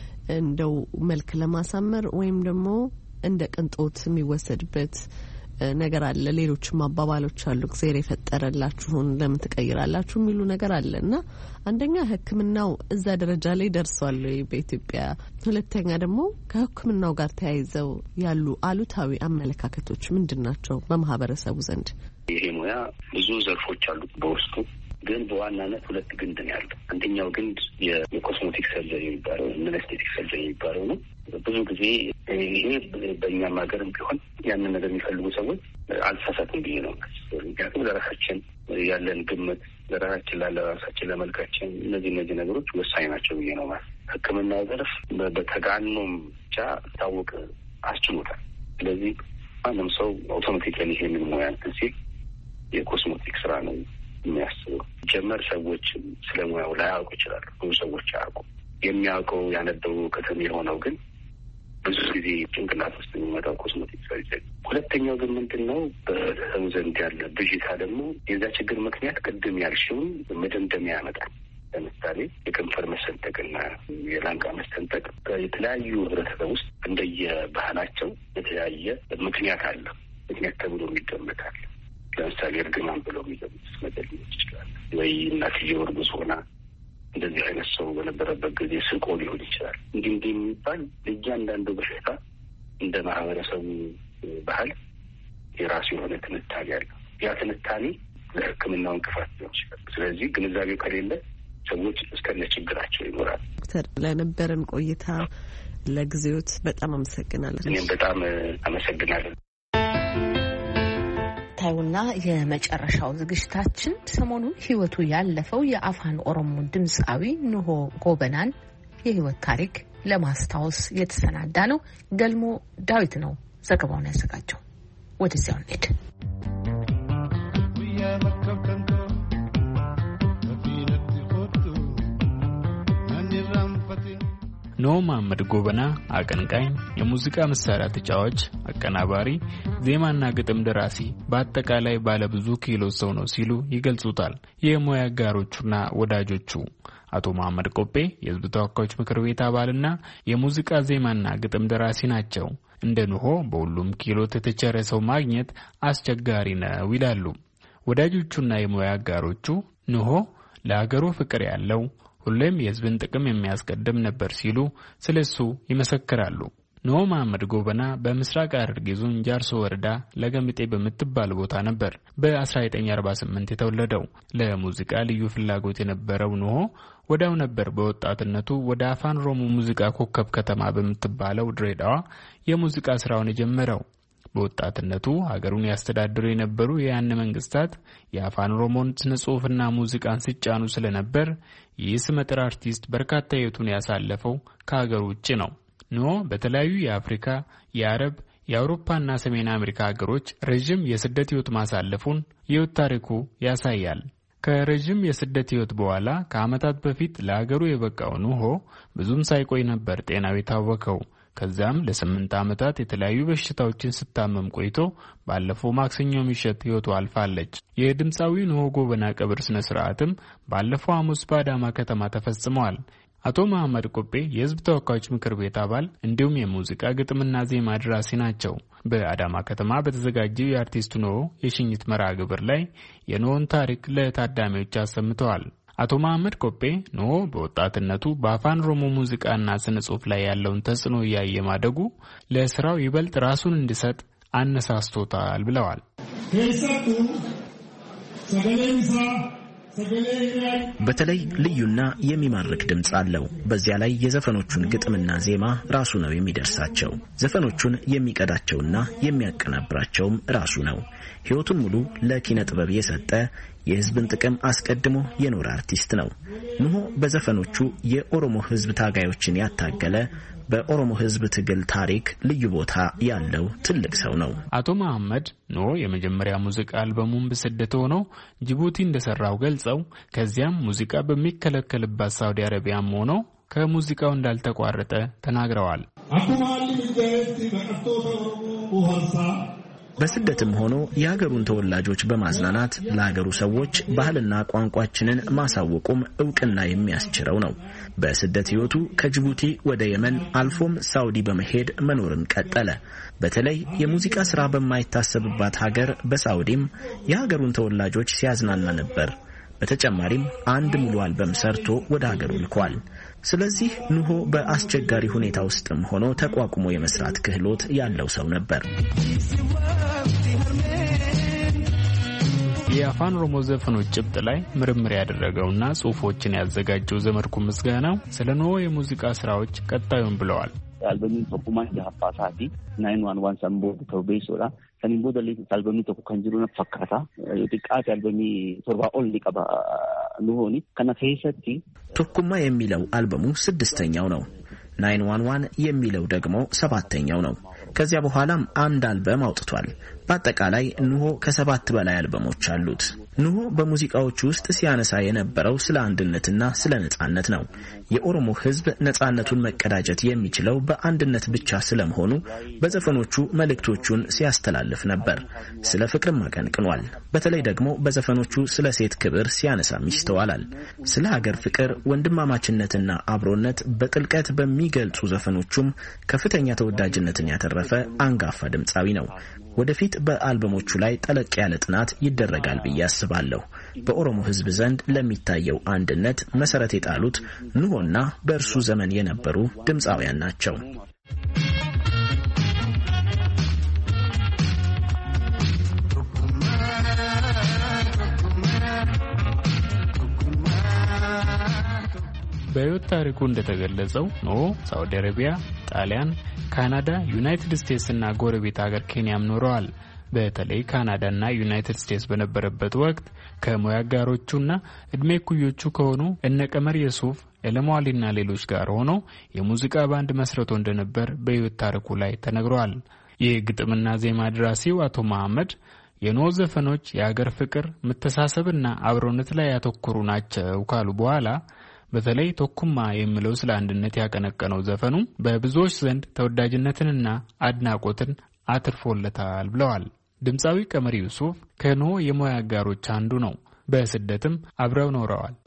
እንደው መልክ ለማሳመር ወይም ደግሞ እንደ ቅንጦት የሚወሰድበት ነገር አለ። ሌሎችም አባባሎች አሉ። እግዚአብሔር የፈጠረላችሁን ለምን ትቀይራላችሁ የሚሉ ነገር አለ እና አንደኛ ሕክምናው እዛ ደረጃ ላይ ደርሷል በኢትዮጵያ። ሁለተኛ ደግሞ ከሕክምናው ጋር ተያይዘው ያሉ አሉታዊ አመለካከቶች ምንድን ናቸው በማህበረሰቡ ዘንድ? ይሄ ሙያ ብዙ ዘርፎች አሉት በውስጡ፣ ግን በዋናነት ሁለት ግንድ ነው ያለው። አንደኛው ግንድ የኮስሞቲክ ሰርጀሪ የሚባለው ኤስቴቲክ ሰርጀሪ የሚባለው ነው። ብዙ ጊዜ ይሄ በእኛም ሀገርም ቢሆን ያንን ነገር የሚፈልጉ ሰዎች አልተሳሳትም ብዬ ነው። ምክንያቱም ለራሳችን ያለን ግምት፣ ለራሳችን ላለራሳችን ለመልካችን እነዚህ እነዚህ ነገሮች ወሳኝ ናቸው ብዬ ነው ማለት። ሕክምናው ዘርፍ በተጋኖም ብቻ ታወቅ አስችሎታል። ስለዚህ ማንም ሰው አውቶማቲካሊ ይሄንን ሙያ እንትን ሲል የኮስሞቲክ ስራ ነው የሚያስበው። ጀመር ሰዎች ስለ ሙያው ላያውቁ ይችላሉ። ብዙ ሰዎች አያውቁ። የሚያውቀው ያነበው ከተማ የሆነው ግን ብዙ ጊዜ ጭንቅላት ውስጥ የሚመጣው ኮስሞቲክ ሰርጀሪ። ሁለተኛው ግን ምንድን ነው? በሰው ዘንድ ያለ ብዥታ ደግሞ የዛ ችግር ምክንያት ቅድም ያልሽውን መደምደሚያ ያመጣል። ለምሳሌ የከንፈር መሰንጠቅና የላንቃ መሰንጠቅ የተለያዩ ህብረተሰብ ውስጥ እንደየባህላቸው የተለያየ ምክንያት አለ። ምክንያት ተብሎ የሚገመታል። ለምሳሌ እርግማን ብለው የሚገምት ነገር ሊሆን ይችላል። ወይ እናትየው እርጉዝ ሆና እንደዚህ አይነት ሰው በነበረበት ጊዜ ስቆ ሊሆን ይችላል። እንዲህ እንዲህ የሚባል እያንዳንዱ በሽታ እንደ ማህበረሰቡ ባህል የራሱ የሆነ ትንታኔ አለው። ያ ትንታኔ ለሕክምናው እንቅፋት ሊሆን ይችላል። ስለዚህ ግንዛቤው ከሌለ ሰዎች እስከነ ችግራቸው ይኖራል። ዶክተር ለነበረን ቆይታ ለጊዜዎት በጣም አመሰግናለሁ። እኔም በጣም አመሰግናለሁ። ታዩና የመጨረሻው ዝግጅታችን ሰሞኑን ህይወቱ ያለፈው የአፋን ኦሮሞ ድምፃዊ ንሆ ጎበናን የህይወት ታሪክ ለማስታወስ የተሰናዳ ነው። ገልሞ ዳዊት ነው ዘገባውን ያዘጋጀው። ወደዚያው እንሂድ። ኖ መሐመድ ጎበና አቀንቃኝ፣ የሙዚቃ መሳሪያ ተጫዋች፣ አቀናባሪ፣ ዜማና ግጥም ደራሲ፣ በአጠቃላይ ባለብዙ ኪሎ ሰው ነው ሲሉ ይገልጹታል የሙያ አጋሮቹና ወዳጆቹ። አቶ መሐመድ ቆጴ የህዝብ ተወካዮች ምክር ቤት አባልና የሙዚቃ ዜማና ግጥም ደራሲ ናቸው። እንደ ንሆ በሁሉም ኪሎ የተቸረ ሰው ማግኘት አስቸጋሪ ነው ይላሉ ወዳጆቹና የሙያ አጋሮቹ። ንሆ ለሀገሩ ፍቅር ያለው ሁሌም የህዝብን ጥቅም የሚያስቀድም ነበር ሲሉ ስለሱ ይመሰክራሉ። ንሆ መሐመድ ጎበና በምስራቅ ሐረርጌ ዞን ጃርሶ ወረዳ ለገምጤ በምትባል ቦታ ነበር በአስራ ዘጠኝ አርባ ስምንት የተወለደው። ለሙዚቃ ልዩ ፍላጎት የነበረው ንሆ ወዲያው ነበር በወጣትነቱ ወደ አፋን ኦሮሞ ሙዚቃ ኮከብ ከተማ በምትባለው ድሬዳዋ የሙዚቃ ስራውን የጀመረው። በወጣትነቱ ሀገሩን ያስተዳድሩ የነበሩ የያን መንግስታት የአፋን ኦሮሞን ስነ ጽሑፍና ሙዚቃን ሲጫኑ ስለነበር ይህ ስመጥር አርቲስት በርካታ ህይወቱን ያሳለፈው ከሀገሩ ውጭ ነው። ንሆ በተለያዩ የአፍሪካ፣ የአረብ፣ የአውሮፓና ሰሜን አሜሪካ ሀገሮች ረጅም የስደት ህይወት ማሳለፉን የህይወት ታሪኩ ያሳያል። ከረጅም የስደት ህይወት በኋላ ከዓመታት በፊት ለሀገሩ የበቃው ኑሆ ብዙም ሳይቆይ ነበር ጤናው የታወከው። ከዛም ለስምንት ዓመታት የተለያዩ በሽታዎችን ስታመም ቆይቶ ባለፈው ማክሰኞ ምሽት ህይወቱ አልፋለች። የድምፃዊ ኑሆ ጎበና ቀብር ስነ ስርዓትም ባለፈው ሐሙስ በአዳማ ከተማ ተፈጽሟል። አቶ መሐመድ ቆጴ የህዝብ ተወካዮች ምክር ቤት አባል እንዲሁም የሙዚቃ ግጥምና ዜማ ደራሲ ናቸው። በአዳማ ከተማ በተዘጋጀው የአርቲስቱ ኑሆ የሽኝት መርሃ ግብር ላይ የኑሆን ታሪክ ለታዳሚዎች አሰምተዋል። አቶ መሐመድ ቆጴ ኑሆ በወጣትነቱ በአፋን ኦሮሞ ሙዚቃና ስነ ጽሑፍ ላይ ያለውን ተጽዕኖ እያየ ማደጉ ለስራው ይበልጥ ራሱን እንዲሰጥ አነሳስቶታል ብለዋል። በተለይ ልዩና የሚማርክ ድምጽ አለው። በዚያ ላይ የዘፈኖቹን ግጥምና ዜማ ራሱ ነው የሚደርሳቸው። ዘፈኖቹን የሚቀዳቸውና የሚያቀናብራቸውም ራሱ ነው። ሕይወቱን ሙሉ ለኪነ ጥበብ የሰጠ የህዝብን ጥቅም አስቀድሞ የኖረ አርቲስት ነው። ኑሆ በዘፈኖቹ የኦሮሞ ህዝብ ታጋዮችን ያታገለ በኦሮሞ ህዝብ ትግል ታሪክ ልዩ ቦታ ያለው ትልቅ ሰው ነው። አቶ መሐመድ ኑሆ የመጀመሪያ ሙዚቃ አልበሙን በስደት ሆኖ ጅቡቲ እንደሰራው ገልጸው ከዚያም ሙዚቃ በሚከለከልባት ሳውዲ አረቢያም ሆኖ ከሙዚቃው እንዳልተቋረጠ ተናግረዋል። በስደትም ሆኖ የሀገሩን ተወላጆች በማዝናናት ለሀገሩ ሰዎች ባህልና ቋንቋችንን ማሳወቁም ዕውቅና የሚያስችረው ነው። በስደት ህይወቱ ከጅቡቲ ወደ የመን አልፎም ሳውዲ በመሄድ መኖርን ቀጠለ። በተለይ የሙዚቃ ስራ በማይታሰብባት ሀገር በሳውዲም የሀገሩን ተወላጆች ሲያዝናና ነበር። በተጨማሪም አንድ ሙሉ አልበም ሰርቶ ወደ ሀገሩ ልኳል። ስለዚህ ኑሆ በአስቸጋሪ ሁኔታ ውስጥም ሆኖ ተቋቁሞ የመስራት ክህሎት ያለው ሰው ነበር። የአፋን ኦሮሞ ዘፈኖች ጭብጥ ላይ ምርምር ያደረገውና ጽሑፎችን ያዘጋጀው ዘመድኩን ምስጋናው ስለ ኑሆ የሙዚቃ ስራዎች ቀጣዩን ብለዋል። አልበሙ ተቁማን ያፋሳቲ ናይን ዋን ዋን ሰምቦ ተውቤሶላ ከኒን ቦደሊ አልበሙ ተቁ ከንጅሩና ፈካታ የጥቃት አልበሚ ቶርባ ኦል ሊቀባ ኑሆኒ ከና ከይሰቲ ተቁማ የሚለው አልበሙ ስድስተኛው ነው። ናይን ዋን ዋን የሚለው ደግሞ ሰባተኛው ነው። ከዚያ በኋላም አንድ አልበም አውጥቷል። በአጠቃላይ ኑሆ ከሰባት በላይ አልበሞች አሉት። ኑሆ በሙዚቃዎቹ ውስጥ ሲያነሳ የነበረው ስለ አንድነትና ስለ ነጻነት ነው። የኦሮሞ ሕዝብ ነጻነቱን መቀዳጀት የሚችለው በአንድነት ብቻ ስለመሆኑ በዘፈኖቹ መልእክቶቹን ሲያስተላልፍ ነበር። ስለ ፍቅርም አቀንቅኗል። በተለይ ደግሞ በዘፈኖቹ ስለ ሴት ክብር ሲያነሳም ይስተዋላል። ስለ ሀገር ፍቅር፣ ወንድማማችነትና አብሮነት በጥልቀት በሚገልጹ ዘፈኖቹም ከፍተኛ ተወዳጅነትን ያተረፈ አንጋፋ ድምጻዊ ነው። ወደፊት በአልበሞቹ ላይ ጠለቅ ያለ ጥናት ይደረጋል ብዬ አስባለሁ። በኦሮሞ ሕዝብ ዘንድ ለሚታየው አንድነት መሰረት የጣሉት ኑሆና በእርሱ ዘመን የነበሩ ድምጻውያን ናቸው። በህይወት ታሪኩ እንደተገለጸው ኑሆ ሳውዲ አረቢያ፣ ጣሊያን፣ ካናዳ፣ ዩናይትድ ስቴትስ እና ጎረቤት ሀገር ኬንያም ኖረዋል። በተለይ ካናዳና ዩናይትድ ስቴትስ በነበረበት ወቅት ከሙያ አጋሮቹና እድሜ ኩዮቹ ከሆኑ እነ ቀመር የሱፍ፣ ኤለማዋሊና ሌሎች ጋር ሆኖ የሙዚቃ ባንድ መስርቶ እንደነበር በህይወት ታሪኩ ላይ ተነግሯል። የግጥምና ዜማ ደራሲው አቶ መሐመድ የኑሆ ዘፈኖች የሀገር ፍቅር፣ መተሳሰብና አብሮነት ላይ ያተኮሩ ናቸው ካሉ በኋላ በተለይ ተኩማ የሚለው ስለ አንድነት ያቀነቀነው ዘፈኑ በብዙዎች ዘንድ ተወዳጅነትንና አድናቆትን አትርፎለታል ብለዋል። ድምጻዊ ቀመር ዩሱፍ ከኑሆ የሙያ አጋሮች አንዱ ነው። በስደትም አብረው ኖረዋል።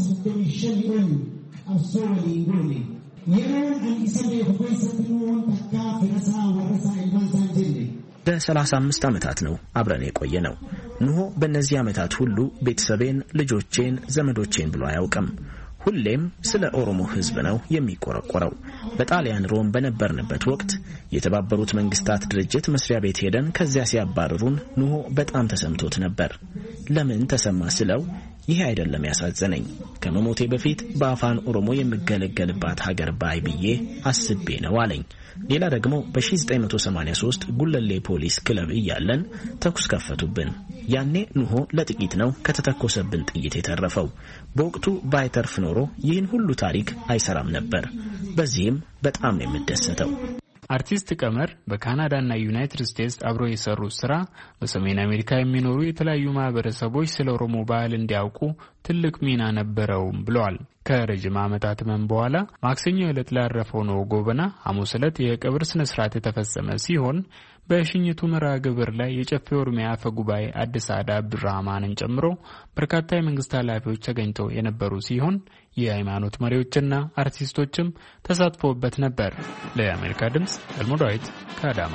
ለሰላሳ አምስት ዓመታት ነው አብረን የቆየ ነው። ኑሆ በእነዚህ ዓመታት ሁሉ ቤተሰቤን፣ ልጆቼን፣ ዘመዶቼን ብሎ አያውቅም። ሁሌም ስለ ኦሮሞ ሕዝብ ነው የሚቆረቆረው። በጣሊያን ሮም በነበርንበት ወቅት የተባበሩት መንግስታት ድርጅት መስሪያ ቤት ሄደን ከዚያ ሲያባረሩን ኑሆ በጣም ተሰምቶት ነበር። ለምን ተሰማ ስለው ይሄ አይደለም ያሳዘነኝ፣ ከመሞቴ በፊት በአፋን ኦሮሞ የምገለገልባት ሀገር ባይ ብዬ አስቤ ነው አለኝ። ሌላ ደግሞ በ1983 ጉለሌ ፖሊስ ክለብ እያለን ተኩስ ከፈቱብን። ያኔ ኑሆ ለጥቂት ነው ከተተኮሰብን ጥይት የተረፈው። በወቅቱ ባይተርፍ ኖሮ ይህን ሁሉ ታሪክ አይሰራም ነበር። በዚህም በጣም ነው የምደሰተው። አርቲስት ቀመር በካናዳና ዩናይትድ ስቴትስ አብሮ የሰሩት ስራ በሰሜን አሜሪካ የሚኖሩ የተለያዩ ማህበረሰቦች ስለ ኦሮሞ ባህል እንዲያውቁ ትልቅ ሚና ነበረው ብለዋል። ከረጅም ዓመታት መን በኋላ ማክሰኞ ዕለት ላረፈው ነው ጎበና ሐሙስ ዕለት የቀብር ስነ ስርዓት የተፈጸመ ሲሆን በሽኝቱ መርሃ ግብር ላይ የጨፌ ኦሮሚያ አፈ ጉባኤ አዲስ አዳ አብዱራህማንን ጨምሮ በርካታ የመንግስት ኃላፊዎች ተገኝተው የነበሩ ሲሆን የሃይማኖት መሪዎችና አርቲስቶችም ተሳትፈውበት ነበር። ለአሜሪካ ድምጽ አልሞዳዊት ከአዳማ።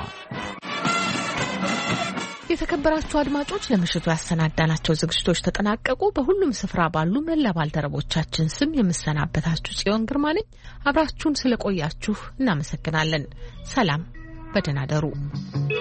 የተከበራችሁ አድማጮች ለምሽቱ ያሰናዳናቸው ዝግጅቶች ተጠናቀቁ። በሁሉም ስፍራ ባሉ መላ ባልደረቦቻችን ስም የምሰናበታችሁ ጽዮን ግርማ ነኝ። አብራችሁን ስለቆያችሁ እናመሰግናለን። ሰላም፣ በደህና ደሩ።